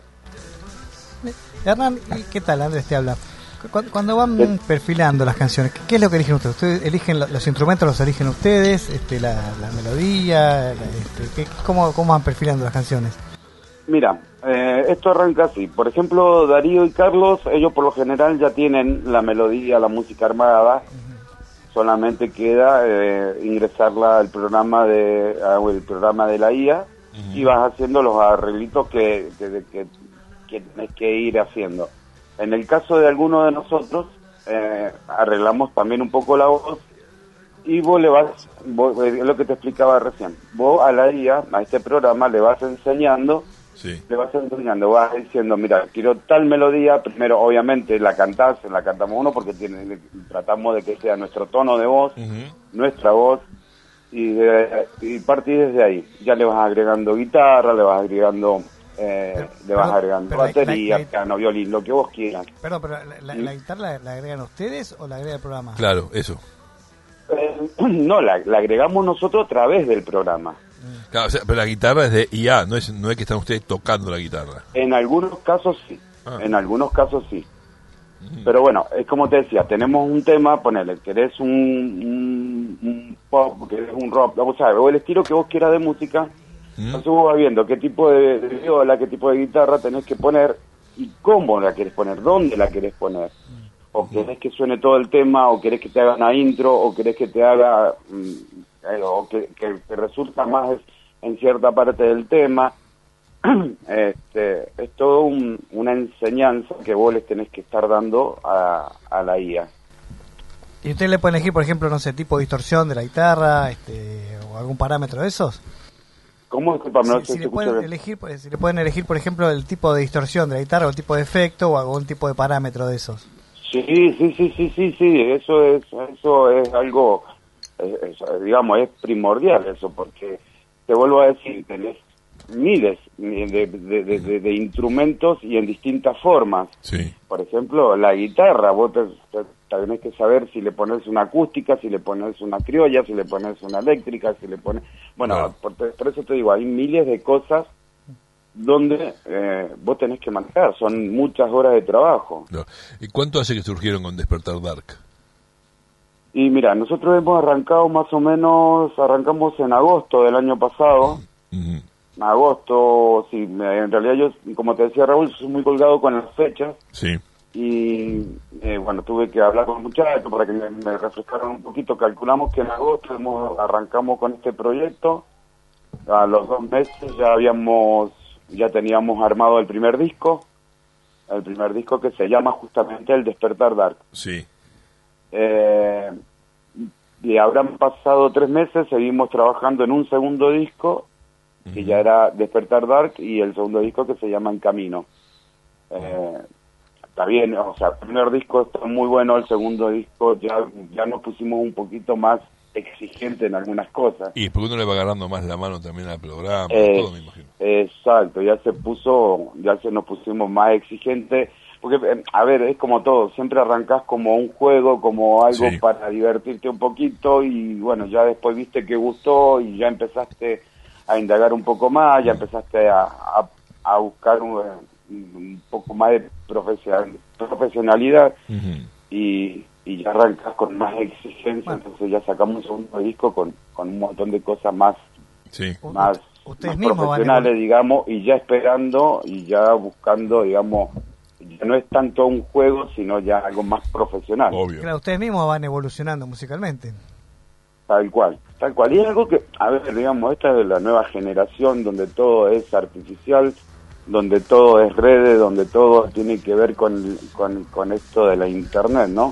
S6: Hernán, ¿qué tal? Andrés te habla. Cuando van ¿Qué? perfilando las canciones, ¿qué es lo que eligen ustedes? ¿Ustedes eligen los instrumentos, los eligen ustedes? Este, la, la melodía, la, este, ¿qué, cómo, ¿Cómo van perfilando las canciones?
S9: Mira, eh, esto arranca así. Por ejemplo, Darío y Carlos, ellos por lo general ya tienen la melodía, la música armada. Uh-huh. Solamente queda eh, ingresarla al programa de uh, el programa de la I A, uh-huh. y vas haciendo los arreglitos que, que, que, que tienes que ir haciendo. En el caso de alguno de nosotros, eh, arreglamos también un poco la voz, y vos le vas, vos, es lo que te explicaba recién, vos a la I A, a este programa, le vas enseñando,
S4: sí.
S9: le vas enseñando, vas diciendo, mira, quiero tal melodía. Primero, obviamente, la cantás, la cantamos uno porque tiene, tratamos de que sea nuestro tono de voz, uh-huh. nuestra voz, y, de, y partís desde ahí. Ya le vas agregando guitarra, le vas agregando, eh, pero, le vas pero, agregando pero batería, la, la, piano, violín, lo que vos quieras.
S6: Perdón, pero la, la, la guitarra la, la agregan ustedes o la agrega el programa?
S4: Claro, eso.
S9: Eh, no, la, la agregamos nosotros a través del programa.
S4: Claro, o sea, pero la guitarra es de I A, no es no es que están ustedes tocando la guitarra.
S9: En algunos casos sí, ah. en algunos casos sí. Mm. Pero bueno, es como te decía, tenemos un tema, ponele, querés un, un, un pop, querés un rock, o sea, o el estilo que vos quieras de música, mm. entonces vos vas viendo qué tipo de, de viola, qué tipo de guitarra tenés que poner y cómo la querés poner, dónde la querés poner. O querés que suene todo el tema, o querés que te haga una intro, o querés que te haga, mm, o que, que, que resulta más en cierta parte del tema. este, es todo un, una enseñanza que vos les tenés que estar dando a, a la I A.
S6: ¿Y usted le puede elegir, por ejemplo, no sé, tipo de distorsión de la guitarra, este, o algún parámetro de esos?
S9: ¿Cómo? Disculpame, no
S6: Si,
S9: sé
S6: si,
S9: si
S6: le pueden
S9: escucha bien.
S6: elegir, pues, si le pueden elegir, por ejemplo, el tipo de distorsión de la guitarra, o el tipo de efecto, o algún tipo de parámetro de esos.
S9: Sí, sí, sí, sí, sí, sí, eso es, eso es algo, es- es- digamos, es primordial eso, porque te vuelvo a decir, tenés miles de, de, de, de- de instrumentos y en distintas formas.
S4: Sí.
S9: Por ejemplo, la guitarra, vos te, te- tenés que saber si le pones una acústica, si le pones una criolla, si le pones una eléctrica, si le pones... Bueno,
S4: Claro.
S9: por, por eso te digo, hay miles de cosas donde eh, vos tenés que manejar, son muchas horas de trabajo.
S4: No. ¿Y cuánto hace que surgieron con Despertar Dark?
S9: Y mira, nosotros hemos arrancado más o menos, arrancamos en agosto del año pasado,
S4: Ujú.
S9: agosto, sí, me- en realidad yo, como te decía Raúl, soy muy colgado con las fechas,
S4: Sí.
S9: y eh, bueno, tuve que hablar con los muchachos para que me, me refrescaran un poquito. Calculamos que en agosto hemos, arrancamos con este proyecto, a los dos meses ya habíamos, ya teníamos armado el primer disco, el primer disco que se llama justamente El Despertar Dark.
S4: Sí.
S9: Eh, y habrán pasado tres meses, seguimos trabajando en un segundo disco, que ya era Despertar Dark, y el segundo disco que se llama En Camino. Eh, está bien, o sea, el primer disco está muy bueno, el segundo disco ya, ya nos pusimos un poquito más exigente en algunas cosas.
S4: Y porque uno le va agarrando más la mano también al programa,
S9: Eh,
S4: todo, me imagino.
S9: Exacto, ya se puso, ya se nos pusimos más exigentes, porque, eh, a ver, es como todo, siempre arrancás como un juego, como algo
S4: Sí.
S9: para divertirte un poquito, y bueno, ya después viste que gustó y ya empezaste a indagar un poco más, ya empezaste a, a, a buscar un, un poco más de profesional, profesionalidad,
S4: Ujú.
S9: y, y ya arrancás con más exigencia,
S6: Bueno.
S9: entonces ya sacamos un segundo disco con, con un montón de cosas más
S4: Sí.
S9: más,
S6: Ustedes
S9: más
S6: mismos van
S9: profesionales,
S6: evolu-
S9: digamos, y ya esperando y ya buscando, digamos, ya no es tanto un juego, sino ya algo más profesional,
S4: Obvio.
S6: Claro, ustedes mismos van evolucionando musicalmente.
S9: tal cual, tal cual. Y es algo que, a ver, digamos, esta es la nueva generación donde todo es artificial, donde todo es redes, donde todo tiene que ver con, con, con esto de la internet, ¿no?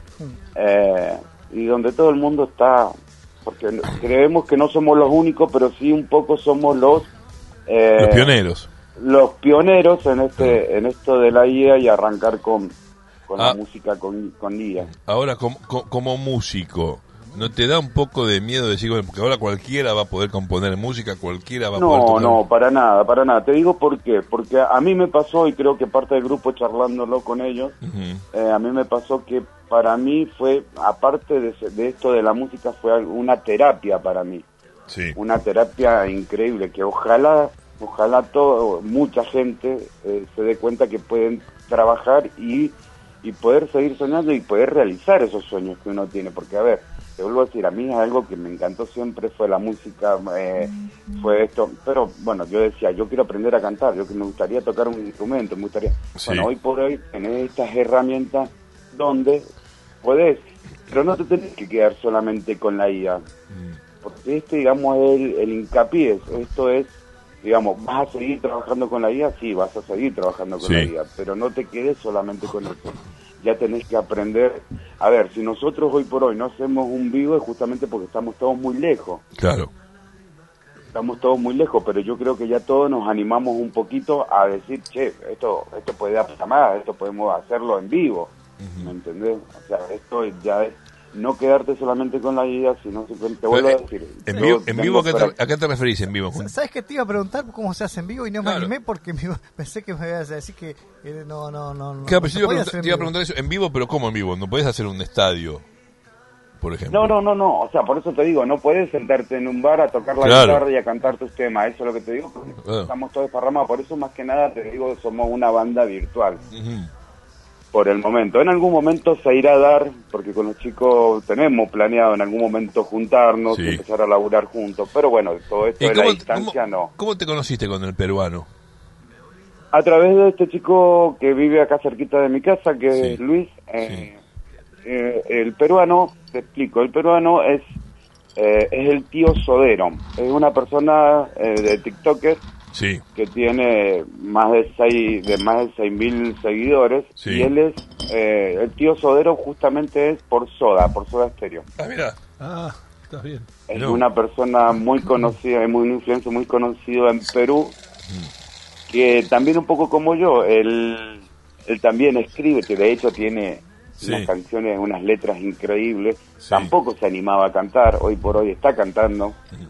S9: Eh, y donde todo el mundo está, porque no- creemos que no somos los únicos, pero sí un poco somos los... eh,
S4: Los pioneros.
S9: los pioneros en este en esto de la I A y arrancar con, con
S4: Ah.
S9: la música con, con I A.
S4: Ahora, como, co- como músico, ¿no te da un poco de miedo decir, bueno, porque ahora cualquiera va a poder componer música, cualquiera va a poder
S9: No,
S4: tocar?
S9: no, para nada, para nada. Te digo por qué. Porque a mí me pasó, y creo que parte del grupo charlándolo con ellos,
S4: Ujú.
S9: eh, a mí me pasó que para mí fue, aparte de, se- de esto de la música, fue algo- una terapia para mí.
S4: Sí.
S9: Una terapia increíble, que ojalá, ojalá todo, mucha gente eh, se dé cuenta que pueden trabajar y, y poder seguir soñando y poder realizar esos sueños que uno tiene. Porque, a ver, te vuelvo a decir, a mí es algo que me encantó siempre, fue la música, eh, fue esto, pero bueno, yo decía, yo quiero aprender a cantar, yo que me gustaría tocar un instrumento, me gustaría,
S4: Sí.
S9: bueno, hoy por hoy tenés estas herramientas donde podés, pero no te tenés que quedar solamente con la I A, porque este, digamos, es el, el hincapié, esto es, digamos, ¿vas a seguir trabajando con la I A? Sí, vas a seguir trabajando con
S4: Sí.
S9: la I A, pero no te quedes solamente con eso. Ya tenés que aprender. A ver, si nosotros hoy por hoy no hacemos un vivo es justamente porque estamos todos muy lejos.
S4: Claro.
S9: Estamos todos muy lejos, pero yo creo que ya todos nos animamos un poquito a decir, che, esto esto puede dar para más, esto podemos hacerlo en vivo. ¿Me entendés? O sea, esto ya es no quedarte solamente con la idea, sino simplemente, te vuelvo a decir.
S4: En
S9: yo
S4: vivo, en
S9: vengo
S4: vivo ¿a, qué
S9: para-
S4: te, ¿a qué te referís en vivo? Juan?
S6: ¿Sabes qué te iba a preguntar cómo se hace en vivo y no
S4: Claro.
S6: me animé porque me iba- pensé que me ibas a decir que eh, no, no, no, no.
S4: Claro,
S6: no
S4: pero
S6: se
S4: yo te iba, a
S6: podía
S4: preguntar,
S6: hacer en
S4: te iba a
S6: vivo.
S4: preguntar eso, en vivo, pero ¿cómo en vivo? ¿No podés hacer un estadio, por ejemplo?
S9: No, no, no, no, o sea, por eso te digo, no puedes sentarte en un bar a tocar la
S4: Claro.
S9: guitarra y a cantar tus temas, eso es lo que te digo, porque
S4: Claro.
S9: estamos todos desparramados, por eso más que nada te digo, somos una banda virtual,
S4: Ujú.
S9: por el momento. En algún momento se irá a dar, porque con los chicos tenemos planeado en algún momento juntarnos
S4: Sí.
S9: y empezar a laburar juntos, pero bueno, todo esto
S4: ¿Y
S9: de la
S4: cómo,
S9: distancia
S4: cómo-
S9: no.
S4: cómo te conociste con el peruano?
S9: A través de este chico que vive acá cerquita de mi casa, que
S4: Sí.
S9: es Luis, eh, eh, el peruano, te explico, el peruano es eh, es el tío Sodero, es una persona eh, de TikToker
S4: Sí.
S9: que tiene más de seis de más de seis mil seguidores,
S4: Sí.
S9: y él es eh, el tío Sodero, justamente es por Soda, por Soda Stereo.
S4: Ah, mira.
S5: Ah, está bien.
S9: Es
S4: No.
S9: una persona muy conocida, es muy un influencer muy conocido en Perú, que también un poco como yo, él, él también escribe, que de hecho tiene
S4: Sí.
S9: unas canciones, unas letras increíbles,
S4: Sí.
S9: tampoco se animaba a cantar, hoy por hoy está cantando.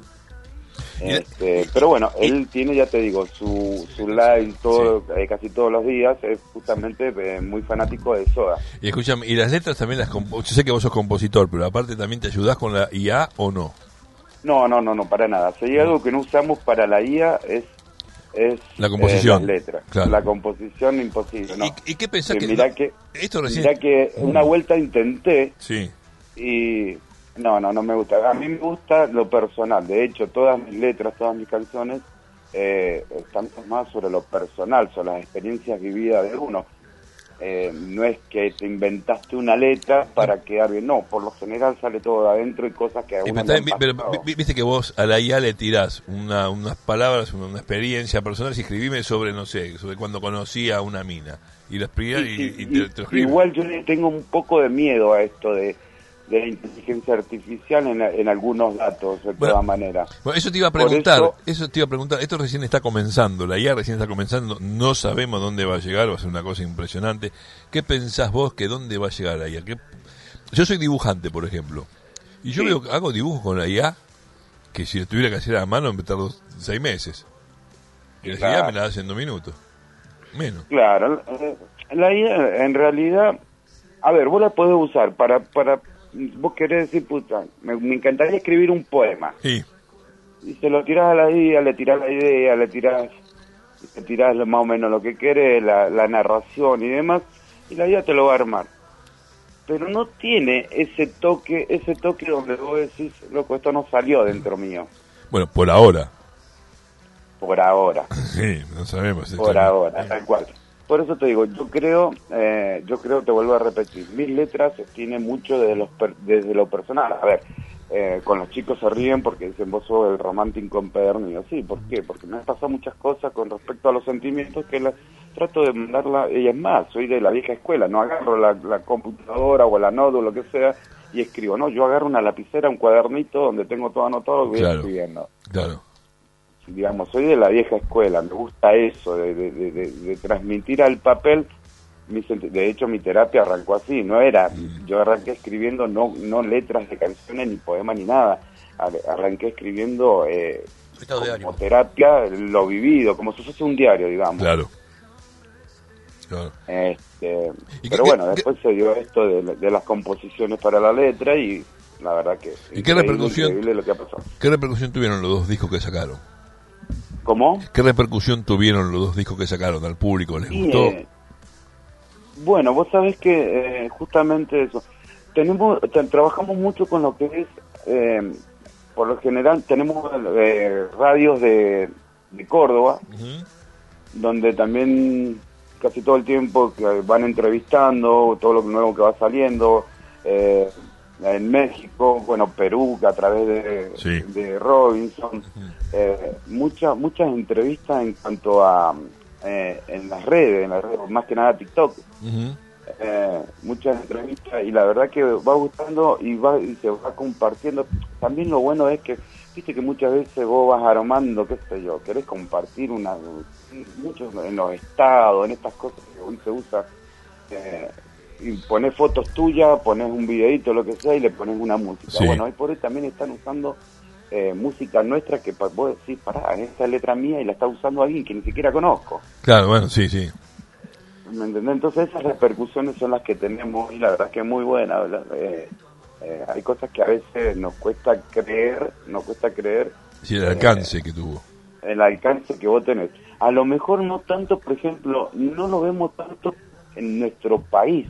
S4: Y-
S9: Este, pero bueno, él tiene, ya te digo, su, su live todo, eh, casi todos los días, es justamente eh, muy fanático de Soda.
S4: Y escúchame, y las letras también las compo- yo sé que vos sos compositor, pero aparte también te ayudás con la I A o no.
S9: No, no, no, no, para nada. Si hay algo que no usamos para la I A es, es
S4: La composición,
S9: eh, las letras.
S4: claro.
S9: La composición imposible, ¿no?
S4: ¿Y, y qué pensás
S9: Sí,
S4: que,
S9: mirá
S4: no-
S9: que
S4: esto recién?
S9: mirá que una vuelta intenté
S4: Sí,
S9: y no, no, no me gusta. A mí me gusta lo personal. De hecho, todas mis letras, todas mis canciones eh, están más sobre lo personal, sobre las experiencias vividas de uno. Eh, no es que te inventaste una letra para quedar bien, no, por lo general sale todo de adentro y cosas que a
S4: Y
S9: uno
S4: pero
S9: le han
S4: también, pero
S9: pasado.
S4: vi- viste que vos a la I A le tirás una, unas palabras, una, una experiencia personal, y escribime sobre, no sé, sobre cuando conocí a una mina. Y lo escribí
S9: Sí,
S4: y,
S9: sí,
S4: y te,
S9: y-
S4: te lo escribe.
S9: igual yo le tengo un poco de miedo a esto de, de la inteligencia artificial en, en algunos datos, de
S4: Bueno,
S9: todas maneras.
S4: Bueno, eso te iba a
S9: Por
S4: preguntar,
S9: eso-
S4: eso te iba a preguntar, esto recién está comenzando, la I A recién está comenzando, no sabemos dónde va a llegar, va a ser una cosa impresionante. ¿Qué pensás vos que dónde va a llegar la I A? ¿Qué- Yo soy dibujante, por ejemplo, y yo
S9: Sí.
S4: veo, hago dibujos con la I A que si lo tuviera que hacer a mano me tardo seis meses. Y la I A
S9: Claro.
S4: me la hace en dos minutos, menos.
S9: Claro, eh, la I A en realidad, a ver, vos la podés usar para, para vos querés decir, puta, me, me encantaría escribir un poema.
S4: Sí,
S9: Y se lo tirás a la I A, le tirás la idea, le tirás, le tirás lo- más o menos lo que querés, la, la narración y demás, y la I A te lo va a armar. Pero no tiene ese toque, ese toque donde vos decís, loco, esto no salió dentro mío,
S4: bueno, por ahora,
S9: por ahora.
S4: sí, no sabemos. esto
S9: Por
S4: no-
S9: ahora, tal cual. Por eso te digo, yo creo, eh, yo creo, te vuelvo a repetir, mis letras tienen mucho desde, los per- desde lo personal. A ver, eh, con los chicos se ríen porque dicen, vos sos el romántico empedernido. Sí, ¿por qué? Porque me han pasado muchas cosas con respecto a los sentimientos que las trato de mandarla, y es más, soy de la vieja escuela, no agarro la, la computadora o la Node o lo que sea y escribo, no, yo agarro una lapicera, un cuadernito donde tengo todo anotado y voy
S4: Claro.
S9: escribiendo.
S4: Claro.
S9: Digamos, soy de la vieja escuela, me gusta eso, de, de, de, de- de transmitir al papel, mi senti- de hecho mi terapia arrancó así, no era, yo arranqué escribiendo no no letras de canciones, ni poemas, ni nada, Ar- arranqué escribiendo eh,
S7: Estado de
S9: como
S7: ánimo.
S9: terapia, lo vivido, como si fuese un diario, digamos.
S4: Claro. Claro.
S9: Este,
S4: ¿Y
S9: pero
S4: qué-
S9: bueno,
S4: qué-
S9: después se dio esto de, de las composiciones para la letra y la verdad que...
S4: ¿Y qué
S9: increíble,
S4: repercusión?
S9: increíble lo que ha pasado.
S4: ¿Qué repercusión tuvieron los dos discos que sacaron?
S9: ¿Cómo?
S4: ¿Qué repercusión tuvieron los dos discos que sacaron al público? ¿Les
S9: Y,
S4: gustó?
S9: eh, bueno, vos sabés que eh, justamente eso. Tenemos, te- trabajamos mucho con lo que es, eh, por lo general, tenemos eh, radios de, de Córdoba,
S4: Ujú.
S9: donde también casi todo el tiempo que van entrevistando todo lo nuevo que va saliendo. Eh, en México, bueno, Perú, a través de,
S4: Sí.
S9: de Robinson, eh, muchas muchas entrevistas en cuanto a eh, en las redes, en las redes, más que nada TikTok,
S4: Ujú.
S9: eh, muchas entrevistas y la verdad que va gustando y va y se va compartiendo. También lo bueno es que viste que muchas veces vos vas armando, qué sé yo, querés compartir una muchos en los estados, en estas cosas que hoy se usa. Eh, y pones fotos tuyas, pones un videito, lo que sea, y le pones una música.
S4: Sí.
S9: Bueno, hoy por hoy también están usando eh, música nuestra que pa- vos decís, pará, esta es letra mía y la está usando alguien que ni siquiera conozco.
S4: Claro, bueno, sí, sí.
S9: ¿Me entendés? Entonces esas repercusiones son las que tenemos y la verdad que es muy buena. ¿verdad? Eh, eh, hay cosas que a veces nos cuesta creer, nos cuesta creer
S4: Sí, el alcance que tuvo.
S9: el alcance que vos tenés. A lo mejor no tanto, por ejemplo, no lo vemos tanto en nuestro país,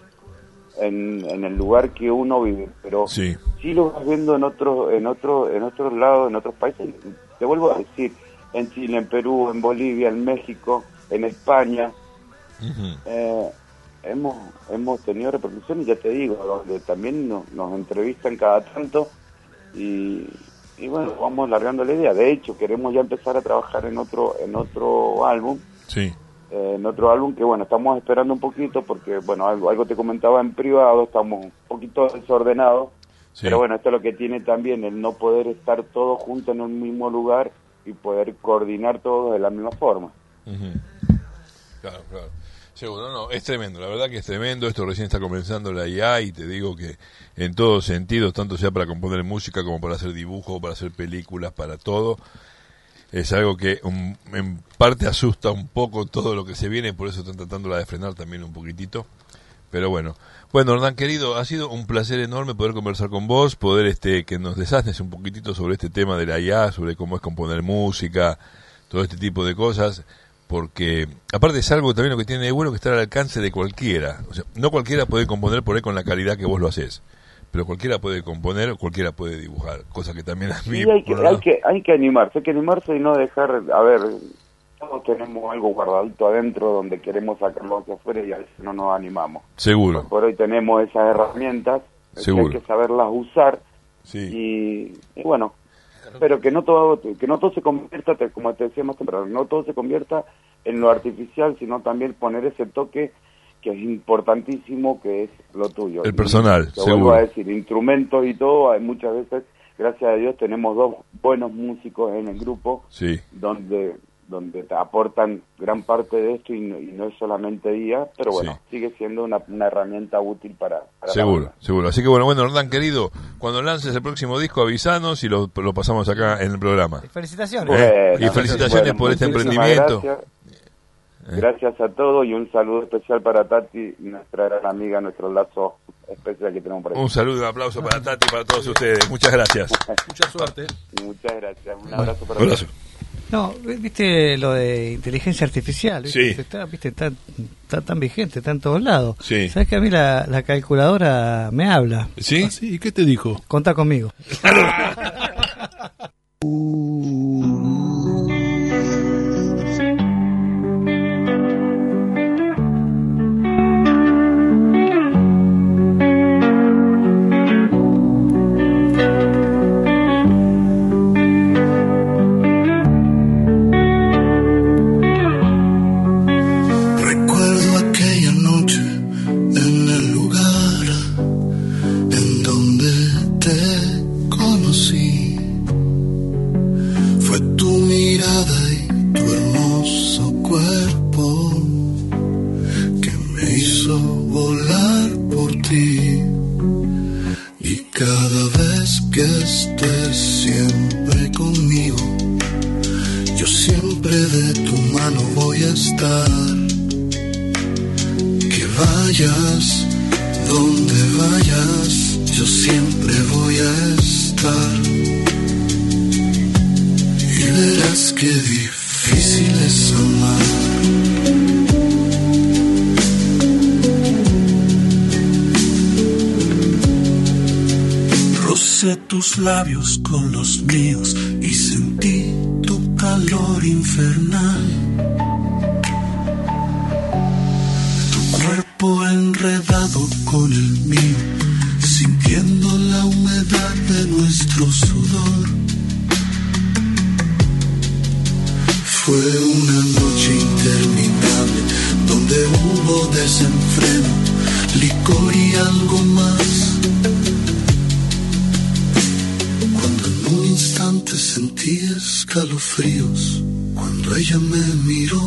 S9: en, en el lugar que uno vive, pero
S4: Sí.
S9: sí lo vas viendo en otros en otros en otros lados, en otros países. Te vuelvo a decir, en Chile, en Perú, en Bolivia, en México, en España,
S4: Ujú.
S9: eh, hemos hemos tenido repercusiones, ya te digo, donde también nos, nos entrevistan cada tanto y, y bueno, vamos largando la idea. De hecho, queremos ya empezar a trabajar en otro en otro álbum.
S4: Sí.
S9: Eh, en otro álbum que, bueno, estamos esperando un poquito porque, bueno, algo, algo te comentaba en privado, estamos un poquito desordenados. Sí. Pero bueno, esto es lo que tiene también, el no poder estar todos juntos en un mismo lugar y poder coordinar todo de la misma forma.
S4: Uh-huh. Claro, claro. Seguro, no, es tremendo, la verdad que es tremendo, esto recién está comenzando la I A y te digo que en todos sentidos, tanto sea para componer música como para hacer dibujos, para hacer películas, para todo, es algo que um, en parte asusta un poco todo lo que se viene, por eso están tratándola de frenar también un poquitito, pero bueno. Bueno, Hernán querido, ha sido un placer enorme poder conversar con vos, poder este que nos desasnes un poquitito sobre este tema de la I A, sobre cómo es componer música, todo este tipo de cosas. Porque aparte es algo también lo que tiene de bueno que está al alcance de cualquiera. O sea, no cualquiera puede componer por ahí con la calidad que vos lo haces, pero cualquiera puede componer o cualquiera puede dibujar, cosa que también a mí...
S9: Sí, hay, que, hay, que, hay que animarse, hay que animarse y no dejar, a ver, todos tenemos algo guardadito adentro donde queremos sacarlo hacia afuera y a veces no nos animamos.
S4: Seguro.
S9: Por, por hoy tenemos esas herramientas,
S4: Seguro.
S9: Que hay que saberlas usar.
S4: Sí.
S9: Y, y bueno... pero que no todo que no todo se convierta, como te decía más temprano, no todo se convierta en lo artificial, sino también poner ese toque que es importantísimo, que es lo tuyo.
S4: El personal,
S9: y, te
S4: seguro.
S9: vuelvo a decir, instrumentos y todo, hay muchas veces, gracias a Dios, tenemos dos buenos músicos en el grupo,
S4: sí.
S9: donde donde te aportan gran parte de esto y no, y no es solamente I A, pero bueno, sí. sigue siendo una, una herramienta útil para, para
S4: seguro, seguro. Así que bueno, bueno, Hernán querido, cuando lances el próximo disco avisanos y lo, lo pasamos acá en el programa.
S6: Felicitaciones.
S9: Bueno,
S4: ¿Eh? Y felicitaciones
S9: bueno,
S4: por este emprendimiento.
S9: Gracias. ¿Eh? Gracias a todos y un saludo especial para Tati, nuestra gran amiga, nuestro lazo especial que tenemos por aquí.
S4: Un saludo, un aplauso para Tati y para todos ustedes. Muchas gracias.
S5: Mucha suerte.
S9: Y muchas gracias. Un abrazo para
S4: todos.
S6: No, viste lo de inteligencia artificial, ¿viste?
S4: Sí.
S6: Está, viste, está, está tan vigente, está en todos lados.
S4: Sí.
S6: ¿Sabes que a mí la, la calculadora me habla?
S4: ¿Sí?
S5: ¿Ah, sí? ¿Y qué te dijo?
S6: Contá conmigo.
S3: Tus labios con los míos y sentí tu calor infernal. Tu cuerpo enredado con el mío, sintiendo la humedad de nuestro sudor. Fue una noche interminable donde hubo desenfreno, licor y algo más. Sentí escalofríos cuando ella me miró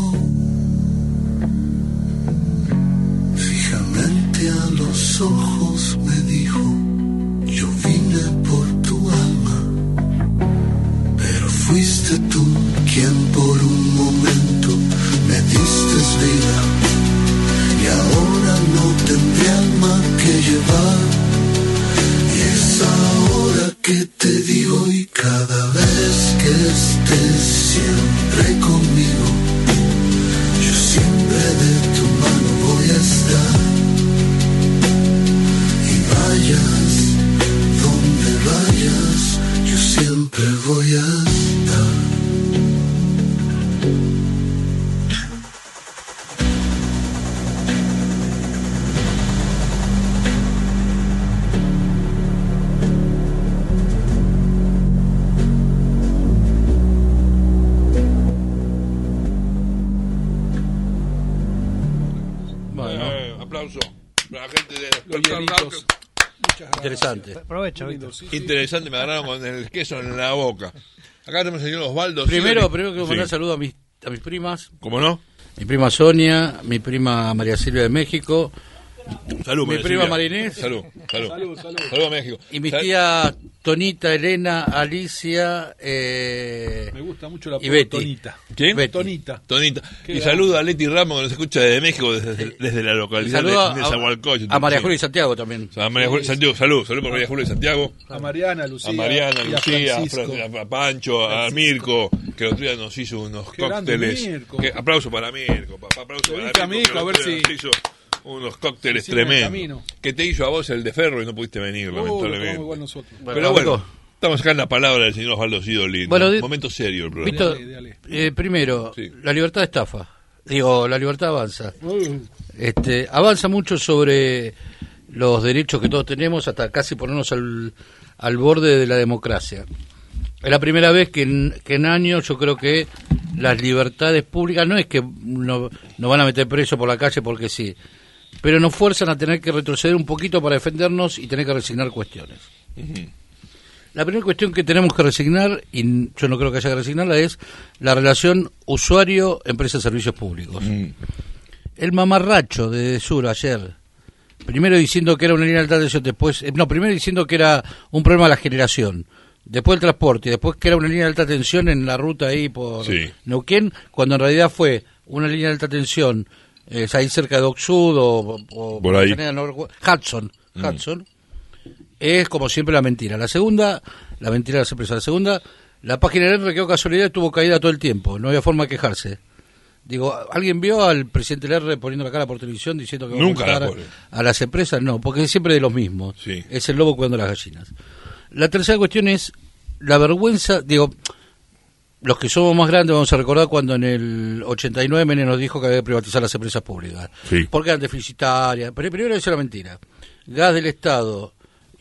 S3: fijamente a los ojos, me dijo: yo vine por tu alma, pero fuiste tú quien por un momento me diste vida y ahora no tendré alma que llevar. Y es ahora que te digo, y cada vez que estés siempre conmigo, yo siempre de tu mano voy a estar. Y vayas donde vayas, yo siempre voy a estar.
S5: Miguelitos.
S7: Interesante.
S6: Aprovecho, Víctor.
S5: Sí, sí.
S4: Interesante, me agarraron con el queso en la boca. Acá tenemos al señor Osvaldo.
S7: Primero,
S4: sí,
S7: primero quiero
S4: sí.
S7: mandar saludos a mis, a mis primas.
S4: ¿Cómo no?
S7: Mi prima Sonia, mi prima María Silvia de México,
S4: Salud,
S7: mi
S4: María
S7: prima
S4: Silvia.
S7: Marinés.
S4: Salud, salud.
S5: Salud, salud.
S4: Salud a México.
S7: Y mis
S4: Sal-
S7: tías Tonita, Elena, Alicia eh,
S5: Me gusta mucho la
S7: y Betty.
S5: Tonita.
S4: ¿Quién?
S7: Betty.
S5: Tonita.
S4: Tonita.
S5: Qué
S4: Y
S5: grande.
S4: saludo a Leti Ramos que nos escucha desde México, desde, desde la
S7: Y
S4: localidad de,
S7: saludo
S4: de
S7: a,
S4: Zahualcoyo.
S7: a María
S4: Sí.
S7: Julia y Santiago también.
S4: A María Julia, Santiago, salud, salud por María Julia y Santiago.
S5: A Mariana, a Lucía.
S4: A Mariana, a
S5: y a
S4: Lucía, a,
S5: Francisco.
S4: Fra- a Pancho, a Mirko, que el otro día nos hizo unos
S5: Qué grande
S4: cócteles.
S5: Mirko.
S4: Que- aplauso para Mirko, papá, aplauso
S5: Le
S4: para
S5: dije a
S4: Mirko,
S5: Mirko,
S4: que
S5: a ver
S4: el otro día
S5: si-
S4: nos hizo unos cócteles
S5: si sigue en el
S4: tremendos.
S5: camino.
S4: Que te hizo a vos el de Ferro y no pudiste venir,
S5: Uh,
S4: lamentablemente.
S5: como igual nosotros.
S4: Pero bueno,
S7: Rico.
S4: estamos acá en la palabra del señor Osvaldo Sidolin.
S7: Bueno, di-
S4: Momento serio el programa.
S7: Víctor,
S5: Dale, dale.
S7: eh, primero,
S4: Sí.
S7: la libertad estafa. Digo, la libertad avanza.
S5: Uh,
S7: Este, avanza mucho sobre los derechos que todos tenemos hasta casi ponernos al, al borde de la democracia. Es la primera vez que en, que en años yo creo que las libertades públicas no es que no- nos van a meter preso por la calle porque sí, pero nos fuerzan a tener que retroceder un poquito para defendernos y tener que resignar cuestiones. La primera cuestión que tenemos que resignar, y yo no creo que haya que resignarla, es la relación usuario-empresa-servicios públicos. El mamarracho de Sur ayer, primero diciendo que era una línea de alta tensión, después, eh, no, primero diciendo que era un problema de la generación, después el transporte, después que era una línea de alta tensión en la ruta ahí por
S4: Sí.
S7: Neuquén, cuando en realidad fue una línea de alta tensión eh, ahí cerca de Dock Sud o, o
S4: Por ahí.
S7: no recuerdo, Hudson, Hudson, es como siempre la mentira. La segunda, la mentira de las empresas. La segunda, la página de R quedó casualidad, estuvo caída todo el tiempo, no había forma de quejarse. Digo, ¿alguien vio al presidente del R poniendo la cara por televisión diciendo que va
S4: Nunca
S7: a
S4: la
S7: multar
S4: pone.
S7: a las empresas? No, porque es siempre de los mismos.
S4: Sí.
S7: Es el lobo cuidando las gallinas. La tercera cuestión es la vergüenza, digo, los que somos más grandes vamos a recordar cuando en el ochenta y nueve Menem nos dijo que había que privatizar las empresas públicas.
S4: Sí.
S7: Porque eran deficitarias. Pero primero eso era mentira. Gas del Estado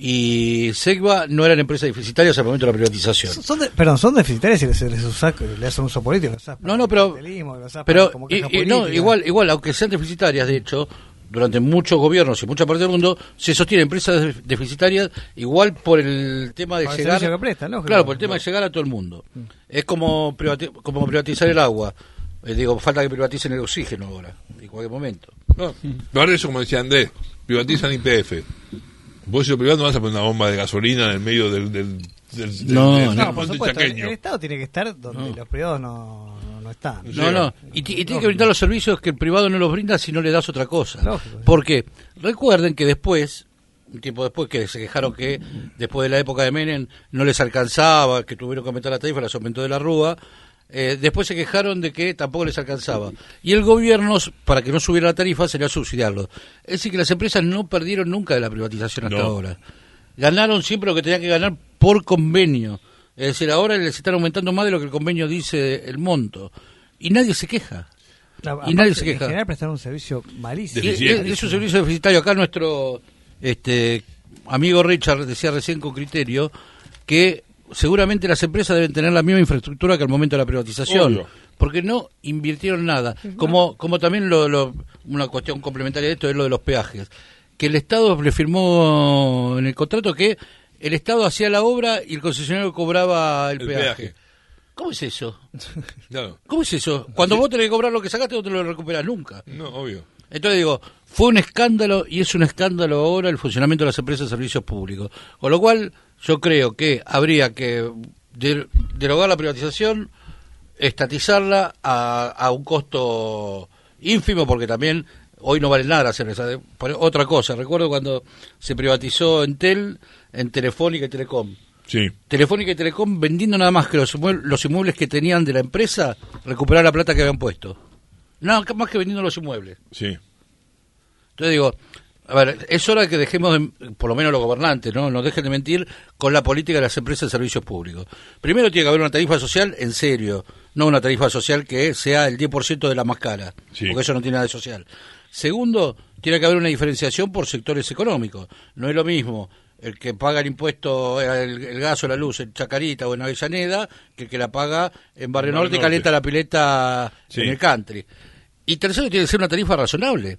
S7: y Segva no eran empresas deficitarias al momento de la privatización.
S6: Son de- perdón, son deficitarios y les, les usa- le hacen uso político. los usás para
S7: No, no, pero,
S6: clientelismo, los usás
S7: pero
S6: para- como
S7: y-
S6: caja
S7: y no,
S6: política.
S7: igual, igual, aunque sean deficitarias, de hecho, durante muchos gobiernos y muchas partes del mundo se sostienen empresas de- deficitarias igual por el tema de
S6: Por el
S7: llegar,
S6: servicio que prestan, lógico.
S7: claro, por el tema de llegar a todo el mundo. Es como privati- como privatizar el agua. Eh, digo, falta que privaticen el oxígeno ahora, en cualquier momento.
S4: No, ahora eso, como decía Andrés, privatizan Y P F. Vos, si lo privado, no vas a poner una bomba de gasolina en el medio del, del, del, del-
S7: No,
S4: del-
S7: no.
S4: del
S6: No, por
S4: puente
S6: supuesto, el,
S4: chaqueño.
S6: el Estado tiene que estar donde
S7: No.
S6: los privados no, no, no están.
S4: Sí.
S7: No, no, y, ti- y tiene que brindar los servicios que el privado no los brinda si no le das otra cosa.
S6: Lógico.
S7: Porque recuerden que después, un tiempo después, que se quejaron que después de la época de Menem no les alcanzaba, que tuvieron que aumentar la tarifa, las aumentó de la Rúa, eh, después se quejaron de que tampoco les alcanzaba. Y el gobierno, para que no subiera la tarifa, sería subsidiarlo. Es decir, que las empresas no perdieron nunca de la privatización hasta
S4: No.
S7: ahora. Ganaron siempre lo que tenían que ganar por convenio. Es decir, ahora les están aumentando más de lo que el convenio dice el monto. Y nadie se queja.
S6: No,
S7: Y
S6: aparte,
S7: nadie se
S6: En
S7: queja.
S6: general prestar un servicio malísimo.
S7: Y- y-
S4: Deficiente.
S7: es un servicio deficitario. Acá nuestro este amigo Richard decía recién con criterio que seguramente las empresas deben tener la misma infraestructura que al momento de la privatización.
S4: Obvio.
S7: Porque no invirtieron nada. Como como también lo, lo- una cuestión complementaria de esto es lo de los peajes. Que el Estado le firmó en el contrato que el Estado hacía la obra y el concesionario cobraba el,
S4: El
S7: peaje.
S4: peaje.
S7: ¿Cómo es eso?
S4: Claro.
S7: ¿Cómo es eso? Cuando vos tenés que cobrar lo que sacaste, no te lo recuperás nunca.
S4: No, obvio.
S7: Entonces digo, fue un escándalo y es un escándalo ahora el funcionamiento de las empresas de servicios públicos. Con lo cual, yo creo que habría que de- derogar la privatización, estatizarla a, a un costo ínfimo, porque también hoy no vale nada hacer esa. Por otra cosa, recuerdo cuando se privatizó Entel, en Telefónica y Telecom.
S4: Sí.
S7: Telefónica y Telecom vendiendo nada más que los inmuebles, los inmuebles que tenían de la empresa, recuperar la plata que habían puesto. Nada más que vendiendo los inmuebles.
S4: Sí.
S7: Entonces digo, a ver, es hora de que dejemos, de, por lo menos los gobernantes, ¿no? Nos dejen de mentir con la política de las empresas de servicios públicos. Primero tiene que haber una tarifa social en serio, no una tarifa social que sea el diez por ciento de la más cara,
S4: Sí.
S7: porque eso no tiene nada de social. Segundo, tiene que haber una diferenciación por sectores económicos. No es lo mismo el que paga el impuesto, el, el gas o la luz en Chacarita o en Avellaneda, que el que la paga en Barrio
S4: En Barrio
S7: Norte y
S4: Norte.
S7: calienta la pileta
S4: Sí.
S7: en el country. Y tercero, tiene que ser una tarifa razonable.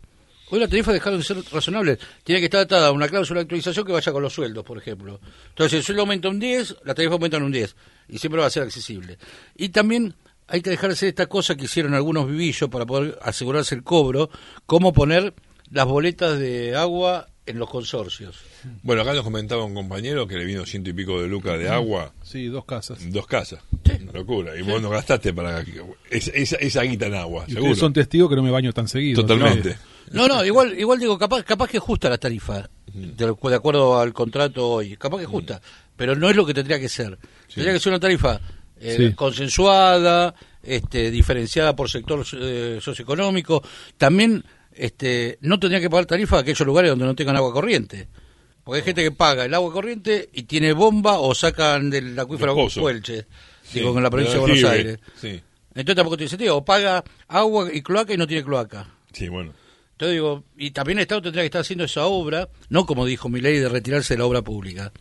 S7: Hoy la tarifa dejaron de ser razonables. Tiene que estar atada a una cláusula de actualización que vaya con los sueldos, por ejemplo. Entonces, si el sueldo aumenta un diez, la tarifa aumenta en un diez. Y siempre va a ser accesible. Y también hay que dejar de hacer esta cosa que hicieron algunos vivillos para poder asegurarse el cobro, como poner las boletas de agua en los consorcios.
S4: Bueno, acá nos comentaba un compañero que le vino ciento y pico de lucas de agua.
S5: Sí, dos casas.
S4: Dos casas.
S7: Sí.
S4: Una locura. Y vos no gastaste para esa, esa, esa guita en agua,
S5: Y
S4: seguro.
S5: ustedes son testigos que no me baño tan seguido.
S4: Totalmente.
S7: No, no, igual igual digo, capaz capaz que es justa la tarifa, de, de acuerdo al contrato hoy. Capaz que es justa, pero no es lo que tendría que ser.
S4: Sí.
S7: Tendría que ser una tarifa eh,
S5: Sí.
S7: consensuada, este, diferenciada por sector eh, socioeconómico. También este, no tendría que pagar tarifa a aquellos lugares donde no tengan agua corriente. Porque hay gente que paga el agua corriente y tiene bomba o sacan del acuífero
S4: Del pozo.
S7: Puelche,
S4: Sí,
S7: digo, con la provincia de
S4: de
S7: Buenos
S4: Jive.
S7: Aires.
S4: Sí.
S7: Entonces tampoco tiene sentido. O paga agua y cloaca y no tiene cloaca.
S4: Sí, bueno.
S7: Entonces digo, y también el Estado tendría que estar haciendo esa obra, no como dijo Milei de retirarse de la obra pública.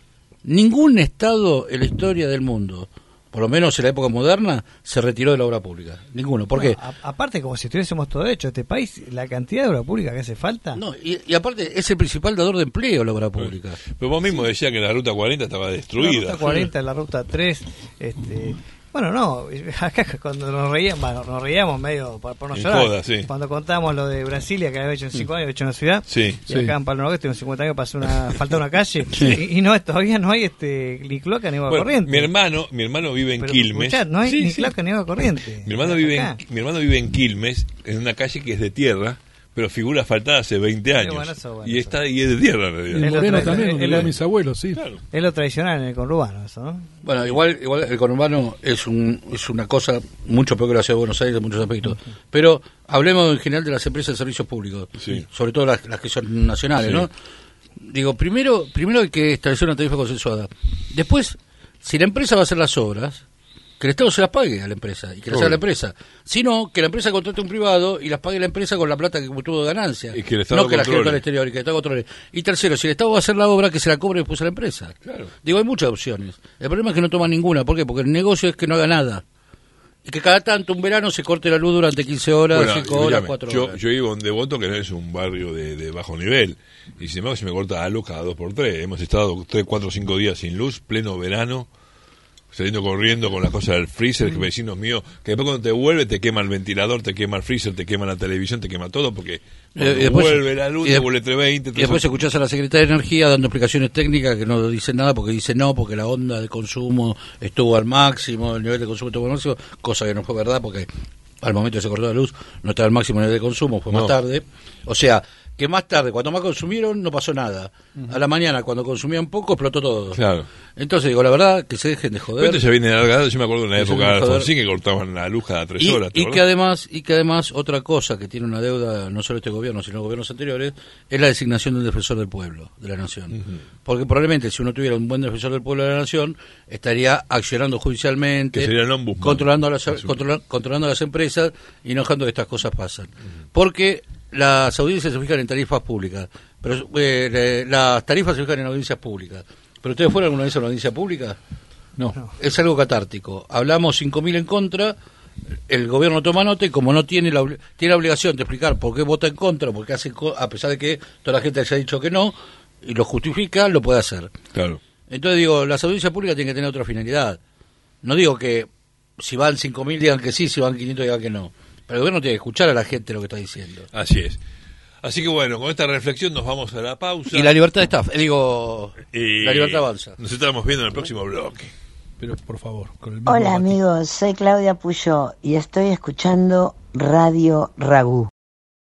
S7: Ningún Estado en la historia del mundo, por lo menos en la época moderna, se retiró de la obra pública. Ninguno. ¿Por qué?
S6: No, a- aparte, como si tuviésemos todo hecho, este país, la cantidad de obra pública que hace falta.
S7: No, y, y aparte es el principal dador de empleo la obra pública.
S4: Pero vos mismo decías que la ruta cuarenta estaba destruida.
S6: La ruta cuarenta, la ruta tres, este, bueno, no, acá cuando nos reíamos, bueno, nos reíamos medio por, por no
S4: En
S6: llorar,
S4: joda, sí.
S6: cuando contábamos lo de Brasilia, que había hecho en cinco años, había hecho una ciudad,
S4: Sí,
S6: y
S5: sí.
S6: acá en Palo Noroeste en cincuenta años pasó una, falta una calle,
S7: Sí.
S6: y, y no, todavía no hay este ni cloaca ni agua
S4: Bueno,
S6: corriente.
S4: mi hermano, mi hermano vive en
S6: Pero,
S4: Quilmes.
S6: escuchá, no hay
S4: Sí,
S6: ni
S4: sí.
S6: cloaca ni agua corriente.
S4: Mi hermano vive en,
S6: Acá.
S4: mi hermano vive en Quilmes, en una calle que es de tierra, pero figura asfaltada hace veinte años.
S6: bueno, eso, bueno,
S4: y
S6: eso.
S4: está y es de tierra en realidad.
S5: En
S6: Es lo
S5: Moreno
S6: tra-
S5: también,
S6: es
S5: donde
S6: lo-
S5: vivían mis abuelos, sí.
S4: Claro.
S6: Es lo tradicional en el conurbano, eso, ¿no?
S7: Bueno, igual igual el conurbano es un es una cosa mucho peor que la ciudad de Buenos Aires en muchos aspectos. Pero hablemos en general de las empresas de servicios públicos,
S4: Sí.
S7: sobre todo las, las que son nacionales,
S4: Sí.
S7: ¿no? Digo, primero primero hay que establecer una tarifa consensuada. Después, si la empresa va a hacer las obras, que el Estado se las pague a la empresa y que las haga la empresa. Si no, que la empresa contrate a un privado y las pague la empresa con la plata que tuvo de ganancia.
S4: Y que el Estado
S7: no que la gente
S4: controle.
S7: al exterior y que el Estado controle. Y tercero, si el Estado va a hacer la obra, que se la cobre después a la empresa.
S4: Claro.
S7: Digo, hay muchas opciones. El problema es que no toman ninguna. ¿Por qué? Porque el negocio es que no haga nada. Y que cada tanto, un verano, se corte la luz durante quince horas,
S4: Bueno,
S7: cinco horas,
S4: escúchame,
S7: cuatro
S4: yo,
S7: horas.
S4: yo vivo en Devoto, que no es un barrio de, de bajo nivel. Y sin embargo, se me corta la luz cada dos por tres. Hemos estado tres, cuatro, cinco días sin luz, pleno verano, saliendo corriendo con las cosas del freezer, que vecinos míos, que después cuando te vuelve te quema el ventilador, te quema el freezer, te quema la televisión, te quema todo, porque cuando
S7: Eh, y después-
S4: vuelve la luz,
S7: y de-
S4: te vuelve trescientos veinte.
S7: Y después escuchás a la Secretaría de Energía dando explicaciones técnicas que no dicen nada porque dice no, porque la onda de consumo estuvo al máximo, el nivel de consumo estuvo al máximo, cosa que no fue verdad porque al momento que se cortó la luz no estaba al máximo nivel de consumo, fue
S4: No.
S7: más tarde. O sea, que más tarde, cuando más consumieron, no pasó nada. A la mañana, cuando consumían poco, explotó todo.
S4: Claro.
S7: Entonces, digo, la verdad, que se dejen de
S4: Pero
S7: joder.
S4: esto ya viene de larga data. Yo me acuerdo en la
S7: Eso
S4: época
S7: es
S4: de
S7: joder.
S4: Alfonsín que cortaban la luz cada tres
S7: Y,
S4: horas. ¿te
S7: y
S4: acordás?
S7: que además y que además otra cosa que tiene una deuda no solo este gobierno sino gobiernos anteriores es la designación del defensor del pueblo de la nación, porque probablemente si uno tuviera un buen defensor del pueblo de la nación estaría accionando judicialmente,
S4: Que sería el ombudsman.
S7: controlando a las
S4: Así.
S7: controla- controlando a las empresas y no dejando que estas cosas pasen, porque las audiencias se fijan en tarifas públicas, pero eh, le- las tarifas se fijan en audiencias públicas. ¿Pero ustedes fueron alguna vez a una audiencia pública?
S5: No.
S7: Es algo catártico. Hablamos cinco mil en contra, el gobierno toma nota y como no tiene la, obli- tiene la obligación de explicar por qué vota en contra, porque hace co- a pesar de que toda la gente haya dicho que no, y lo justifica, lo puede hacer.
S4: Claro.
S7: Entonces digo, las audiencias públicas tienen que tener otra finalidad. No digo que si van cinco mil digan que sí, si van quinientos digan que no. Pero el gobierno tiene que escuchar a la gente lo que está diciendo.
S4: Así es. Así que bueno, con esta reflexión nos vamos a la pausa.
S7: Y la libertad está, eh, digo,
S4: Y
S7: la libertad avanza.
S4: Nos estamos viendo en el próximo bloque.
S5: Pero por favor, con el mismo
S10: Hola
S5: matiz.
S10: amigos, soy Claudia Puyó y estoy escuchando Radio Ragú.